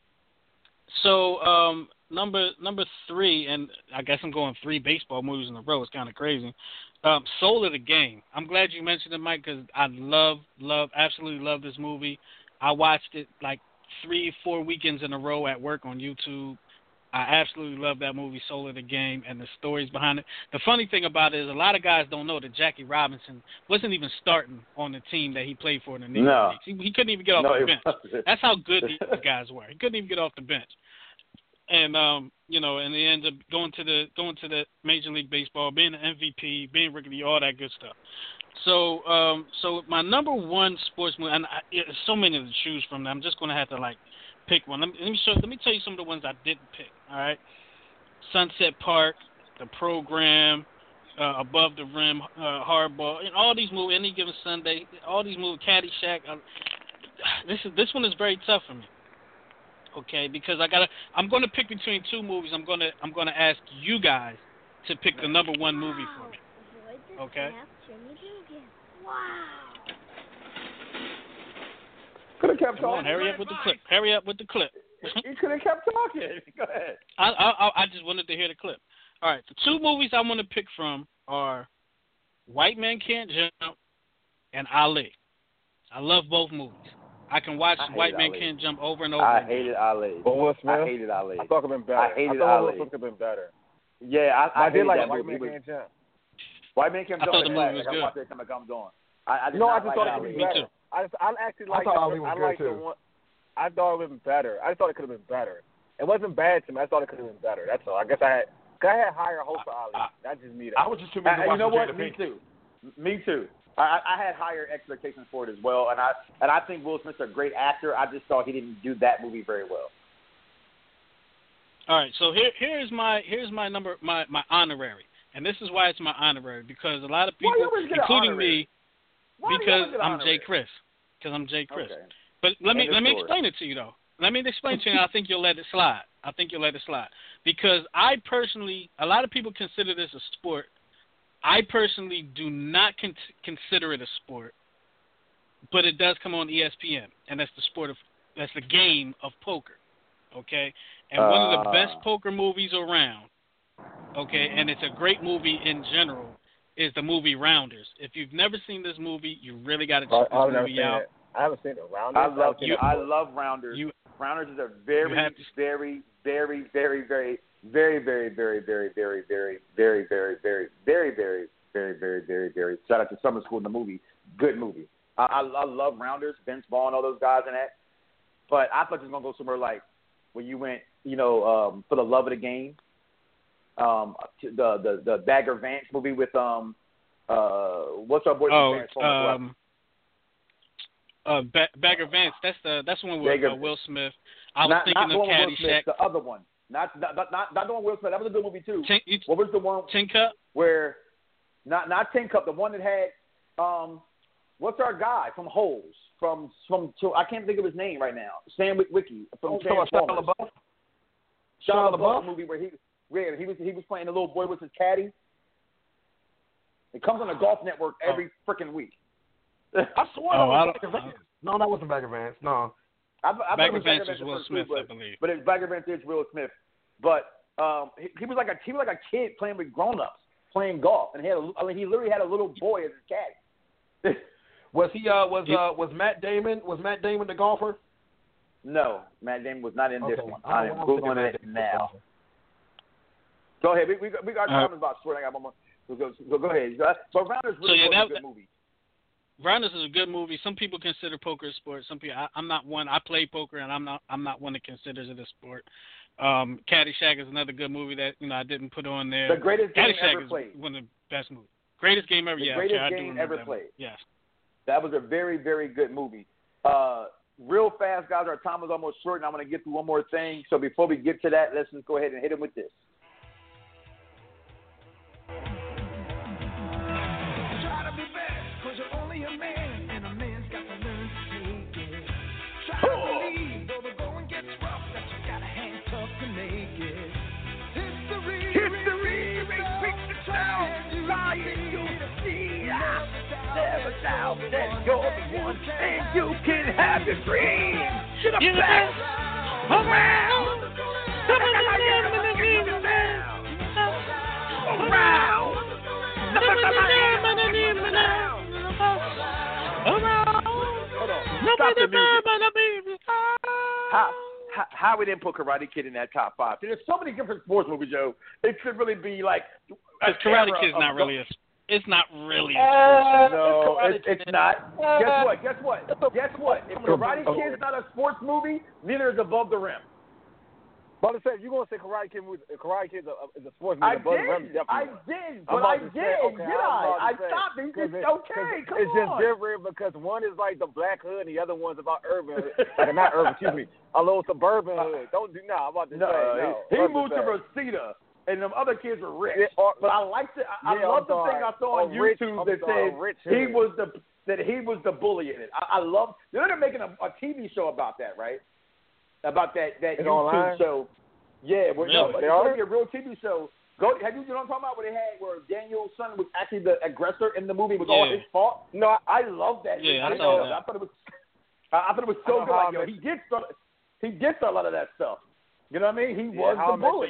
So number 3, and I guess I'm going 3 baseball movies in a row. It's kind of crazy. Soul of the Game. I'm glad you mentioned it, Mike, because I absolutely love this movie. I watched it 3-4 weekends in a row at work on YouTube. I absolutely love that movie, Soul of the Game, and the stories behind it. The funny thing about it is a lot of guys don't know that Jackie Robinson wasn't even starting on the team that he played for in the Negro Leagues. He couldn't even get off the bench. That's how good these guys were. He couldn't even get off the bench. And and he ends up going to the Major League Baseball, being an MVP, being rookie, all that good stuff. So so my number 1 sports movie, and there's so many to choose from. I'm just going to have to pick one. Let me tell you some of the ones I didn't pick. All right, Sunset Park, The Program, Above the Rim, Hardball, and all these movies. Any Given Sunday, all these movies, Caddyshack. This one is very tough for me. Okay, because I'm going to pick between 2 movies. I'm going to ask you guys to pick the number 1 movie for me. Okay. Wow. Could have kept Come on, talking. hurry up with the clip. Hurry up with the clip. You could have kept talking. Go ahead. I just wanted to hear the clip. All right, the 2 movies I want to pick from are White Man Can't Jump and Ali. I love both movies. I can watch White Man Can't Jump over and over. I hated Ali. But Will Smith? I hated Ali. I thought it would have been better. I hated thought Ali. Will Smith could have been better. Yeah, I did hated like that White movie. Man Can't Jump. White Man Can't Jump. I thought the movie was good. I watched it time I'm doing. I did No, not I just like thought it Ali. could be better. I actually liked it. Ali was good too. I thought it would have been better. I thought it could have been better. It wasn't bad to me. I thought it could have been better. That's all. I guess I had higher hopes for Ali. That's just me. I was just too busy watching you know what? Jada Me Pinkett. too. Me too. I had higher expectations for it as well, and I think Will Smith's a great actor. I just thought he didn't do that movie very well. All right, so here's my honorary, and this is why it's my honorary, because a lot of people, including me, because I'm Jay Chris. Okay. But let me explain it to you though. Let me explain to you. And I think you'll let it slide. Because I personally, a lot of people consider this a sport. I personally do not consider it a sport, but it does come on ESPN, and that's the game of poker, okay? And one of the best poker movies around, okay, and it's a great movie in general, is the movie Rounders. If you've never seen this movie, you really got to check this movie out. I haven't seen it. Rounders. I love Rounders. Rounders is a very, very, very, very, very, very, very, very, very, very, very, very, very, very, very, very, very, very, very, very. Shout out to Summer School in the movie. Good movie. I love Rounders. Vince Vaughn, all those guys in that. But I thought you was gonna go somewhere like where you went, for the love of the game. The Bagger Vance movie with what's our boy? Bagger Vance. That's the one with Will Smith. I was thinking of Caddyshack. The other one. Not the one Will Smith. That was a good movie too. Tin, what was the one? Tin Cup. Where, not Tin Cup. The one that had what's our guy from Holes? From I can't think of his name right now. Stan Witwicky from Transformers. Shia LaBeouf movie where he was playing the little boy with his caddy. It comes on the Golf Network every freaking week. I swear that was Bagger Vance. No, that wasn't Bagger Vance. No. Bagger Vance was Will Smith, I believe. But Bagger Vance is Will Smith. But he was like a kid playing with grown-ups, playing golf, and he literally had a little boy as his caddy. Was Matt Damon the golfer? No, Matt Damon was not in this one. I am Googling it now. Go ahead. We got comments about sport. I got one more. Go ahead. So Rounders really was a good movie. Rounders is a good movie. Some people consider poker a sport. Some people, I'm not one. I play poker, and I'm not one that considers it a sport. Caddyshack is another good movie that I didn't put on there. The greatest game Caddyshack ever played. Is one of the best movies. Greatest game ever. The yeah, greatest okay, game ever played. Yes. That was a very, very good movie. Real fast, guys. Our time is almost short, and I'm going to get through one more thing. So before we get to that, let's just go ahead and hit him with this. Never doubt that you're the one, and you can have your dream. You're the best around. Stop the music. How we didn't put Karate Kid in that top 5? There's so many different sports movies, Joe. It should really be like Karate Kid's not really a. It's not really a sport. No, it's not. Guess what? If Karate Kid's not a sports movie, neither is Above the Rim. But if you're going to say Karate Kid is a sports movie, Above the Rim is definitely I did. I stopped it. It's okay. Come on. It's just different because one is like the black hood and the other one's about urban. Not urban, excuse me. A little suburban hood. I'm about to say. No. He moved to Reseda. And them other kids were rich, but I liked it. I love the thing I saw on YouTube that said he was the bully in it. I love. They're making a TV show about that, right? About that YouTube online? show. Yeah, really? No, it's going to be a real TV show. Have you know what I'm talking about? Where Daniel's son was actually the aggressor in the movie. It was all his fault. No, I love that. Yeah, I saw that. I thought it was so good. Like, he did start a lot of that stuff. You know what I mean? He was the bully.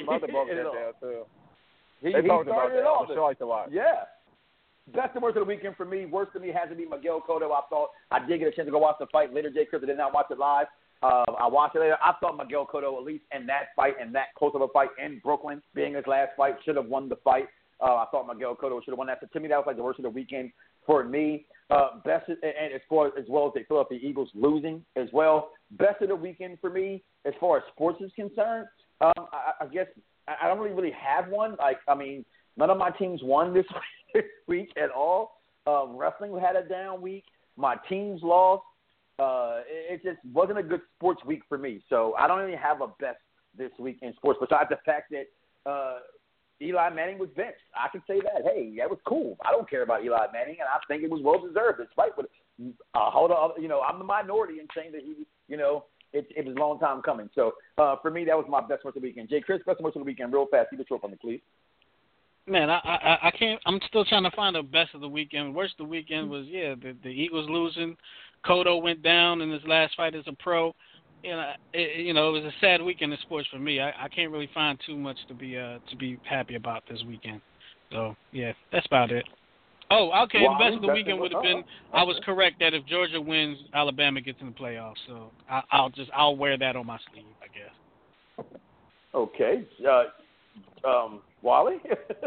He started it all. Show like to watch. Yeah. Best and worst of the weekend for me. Worst for me has to be Miguel Cotto. I did get a chance to go watch the fight later. Jay Chris, I did not watch it live. I watched it later. I thought Miguel Cotto, at least in that fight and that close of a fight in Brooklyn, being his last fight, should have won the fight. I thought Miguel Cotto should have won that. So to me, that was like the worst of the weekend for me. Best, and as well as the Philadelphia Eagles losing as well. Best of the weekend for me, as far as sports is concerned, I guess I don't really have one. None of my teams won this week at all. Wrestling had a down week. My teams lost. It just wasn't a good sports week for me. So I don't really have a best this week in sports, besides the fact that Eli Manning was benched. I can say that. Hey, that was cool. I don't care about Eli Manning, and I think it was well deserved. Despite what, I'm the minority in saying that he, it was a long time coming. So for me, that was my best worst of the weekend. Jay Chris, best and worst of the weekend, real fast. See the show from me, please. Man, I can't. I'm still trying to find the best of the weekend. Worst of the weekend was the Eagles losing. Cotto went down in his last fight as a pro. It was a sad weekend in sports for me. I can't really find too much to be happy about this weekend. So yeah, that's about it. Oh, okay. The best of the weekend would have been. I was correct that if Georgia wins, Alabama gets in the playoffs. So I'll wear that on my sleeve, I guess. Okay. Wally.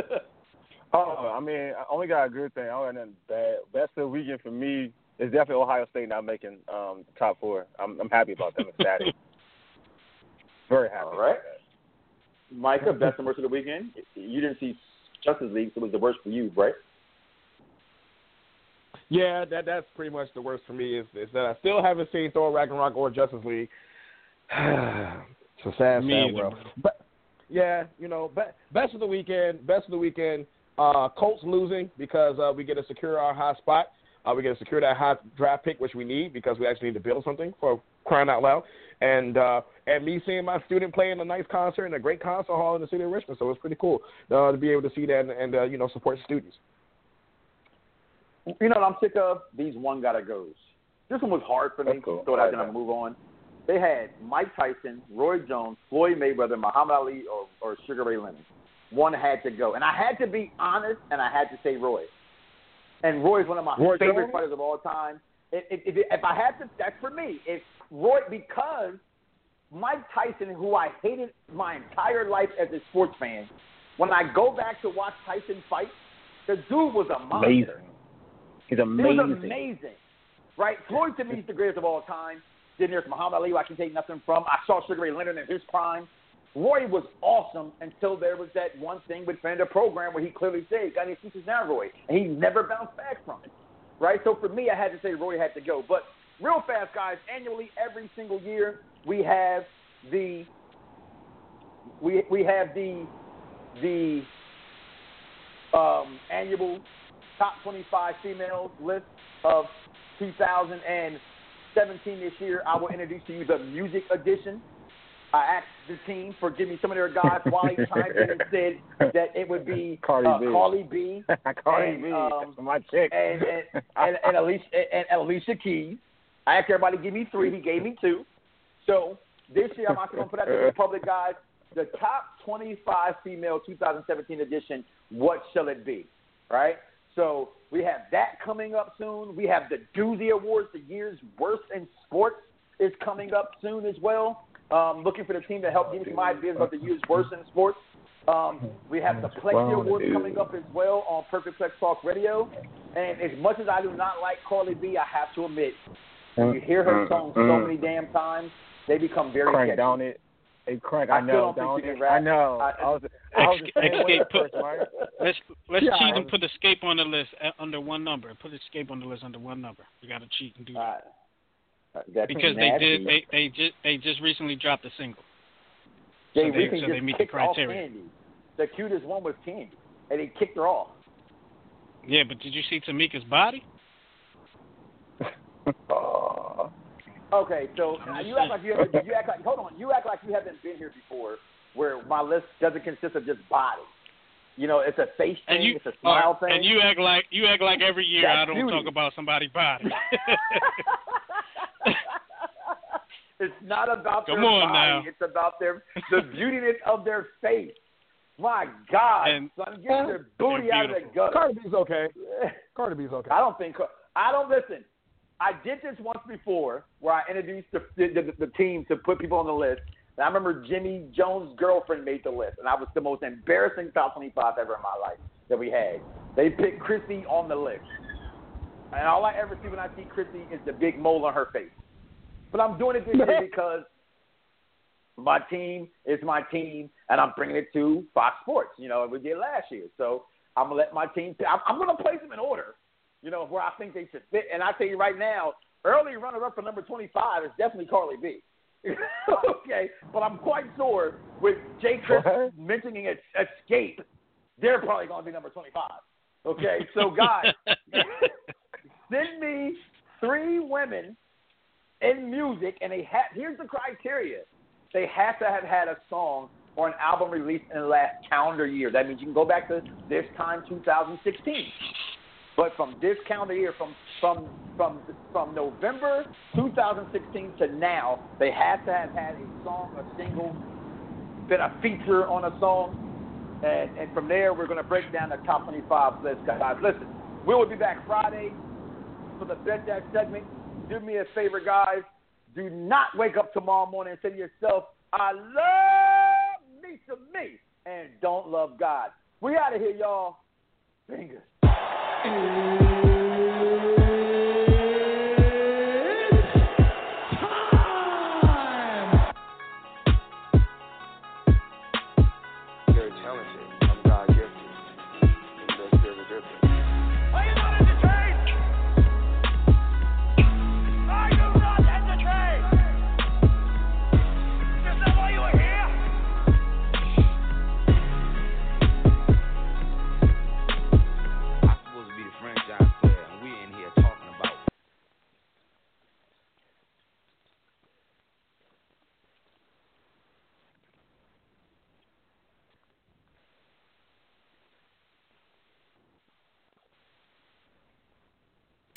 I only got a good thing. I don't got nothing bad. Best of the weekend for me is definitely Ohio State not making the top 4. I'm happy about them. Ecstatic. Very happy. All right. Micah, best and worst of the weekend. You didn't see Justice League, so it was the worst for you, right? Yeah, that's pretty much the worst for me is that I still haven't seen Thor Ragnarok or Justice League. It's a sad world. Yeah, best of the weekend. Colts losing because we get to secure our high spot. We get to secure that high draft pick, which we need because we actually need to build something, for crying out loud. And me seeing my student play in a nice concert in a great concert hall in the city of Richmond. So it's pretty cool to be able to see that and support students. You know what I'm sick of? These one gotta goes. This one was hard for me. Cool. So I'm gonna move on. They had Mike Tyson, Roy Jones, Floyd Mayweather, Muhammad Ali, or Sugar Ray Leonard. One had to go, and I had to be honest, and I had to say Roy. And Roy is one of my favorite fighters of all time. If I had to, that's for me. It's Roy, because Mike Tyson, who I hated my entire life as a sports fan, when I go back to watch Tyson fight, the dude was a monster. Amazing. He's amazing. He was amazing. Right? Floyd, to me, is the greatest of all time. Then there's Muhammad Ali, who I can take nothing from. I saw Sugar Ray Leonard in his prime. Roy was awesome until there was that one thing with the program where he clearly said, "You got any excuses now, Roy?" And he never bounced back from it. Right? So for me, I had to say Roy had to go. But real fast, guys, annually, every single year, we have the annual top 25 females list of 2017 this year. I will introduce to you the music edition. I asked the team for giving me some of their guys. Wally chimed in and said that it would be Carly B. Carly B. My chick. And Alicia Keys. I asked everybody to give me 3. He gave me 2. So this year I'm actually going to put out to the public, guys, the top 25 female 2017 edition. What shall it be? Right? So we have that coming up soon. We have the Doozy Awards, the year's worst in sports, is coming up soon as well. Looking for the team to help give me some ideas about the year's worst in sports. We have the Plexi Awards coming up as well on Perfect Plex Talk Radio. And as much as I do not like Carly B, I have to admit, when you hear her songs so many damn times, they become very crank catchy. Down it. Hey, crank, I know. I know. I was Let's cheat and put Escape on the list under one number. Put Escape on the list under one number. We got to cheat and do that. Because they just recently dropped a single. They they meet the criteria. Candy. The cutest one was Candy, and he kicked her off. Yeah, but did you see Tamika's body? Okay, so you act like you haven't been here before, where my list doesn't consist of just body. It's a face thing, it's a smile thing. And you act like every year I don't talk about somebody's body. It's not about Come their on body. now. It's about the beautiness of their face. My God, son, get their booty out of the gutter. Cardi B's okay. I don't listen. I did this once before where I introduced the team to put people on the list. And I remember Jimmy Jones' girlfriend made the list, and I was the most embarrassing top 25 ever in my life that we had. They picked Chrissy on the list. And all I ever see when I see Chrissy is the big mole on her face. But I'm doing it this year because my team is my team, and I'm bringing it to Fox Sports. We did last year. So I'm going to let my team – I'm going to place them in order, where I think they should fit. And I tell you right now, early runner-up for number 25 is definitely Carly B. Okay, but I'm quite sure with Jay Chris mentioning Escape, they're probably going to be number 25. Okay, so guys, send me 3 women in music, and here's the criteria. They have to have had a song or an album released in the last calendar year. That means you can go back to this time, 2016. But from this calendar year, from November 2016 to now, they have to have had a song, a single, been a feature on a song. And from there, we're going to break down the top 25 list. Guys, listen, we will be back Friday for the Bet That segment. Do me a favor, guys. Do not wake up tomorrow morning and say to yourself, I love me some me, and don't love God. We out of here, y'all. Fingers.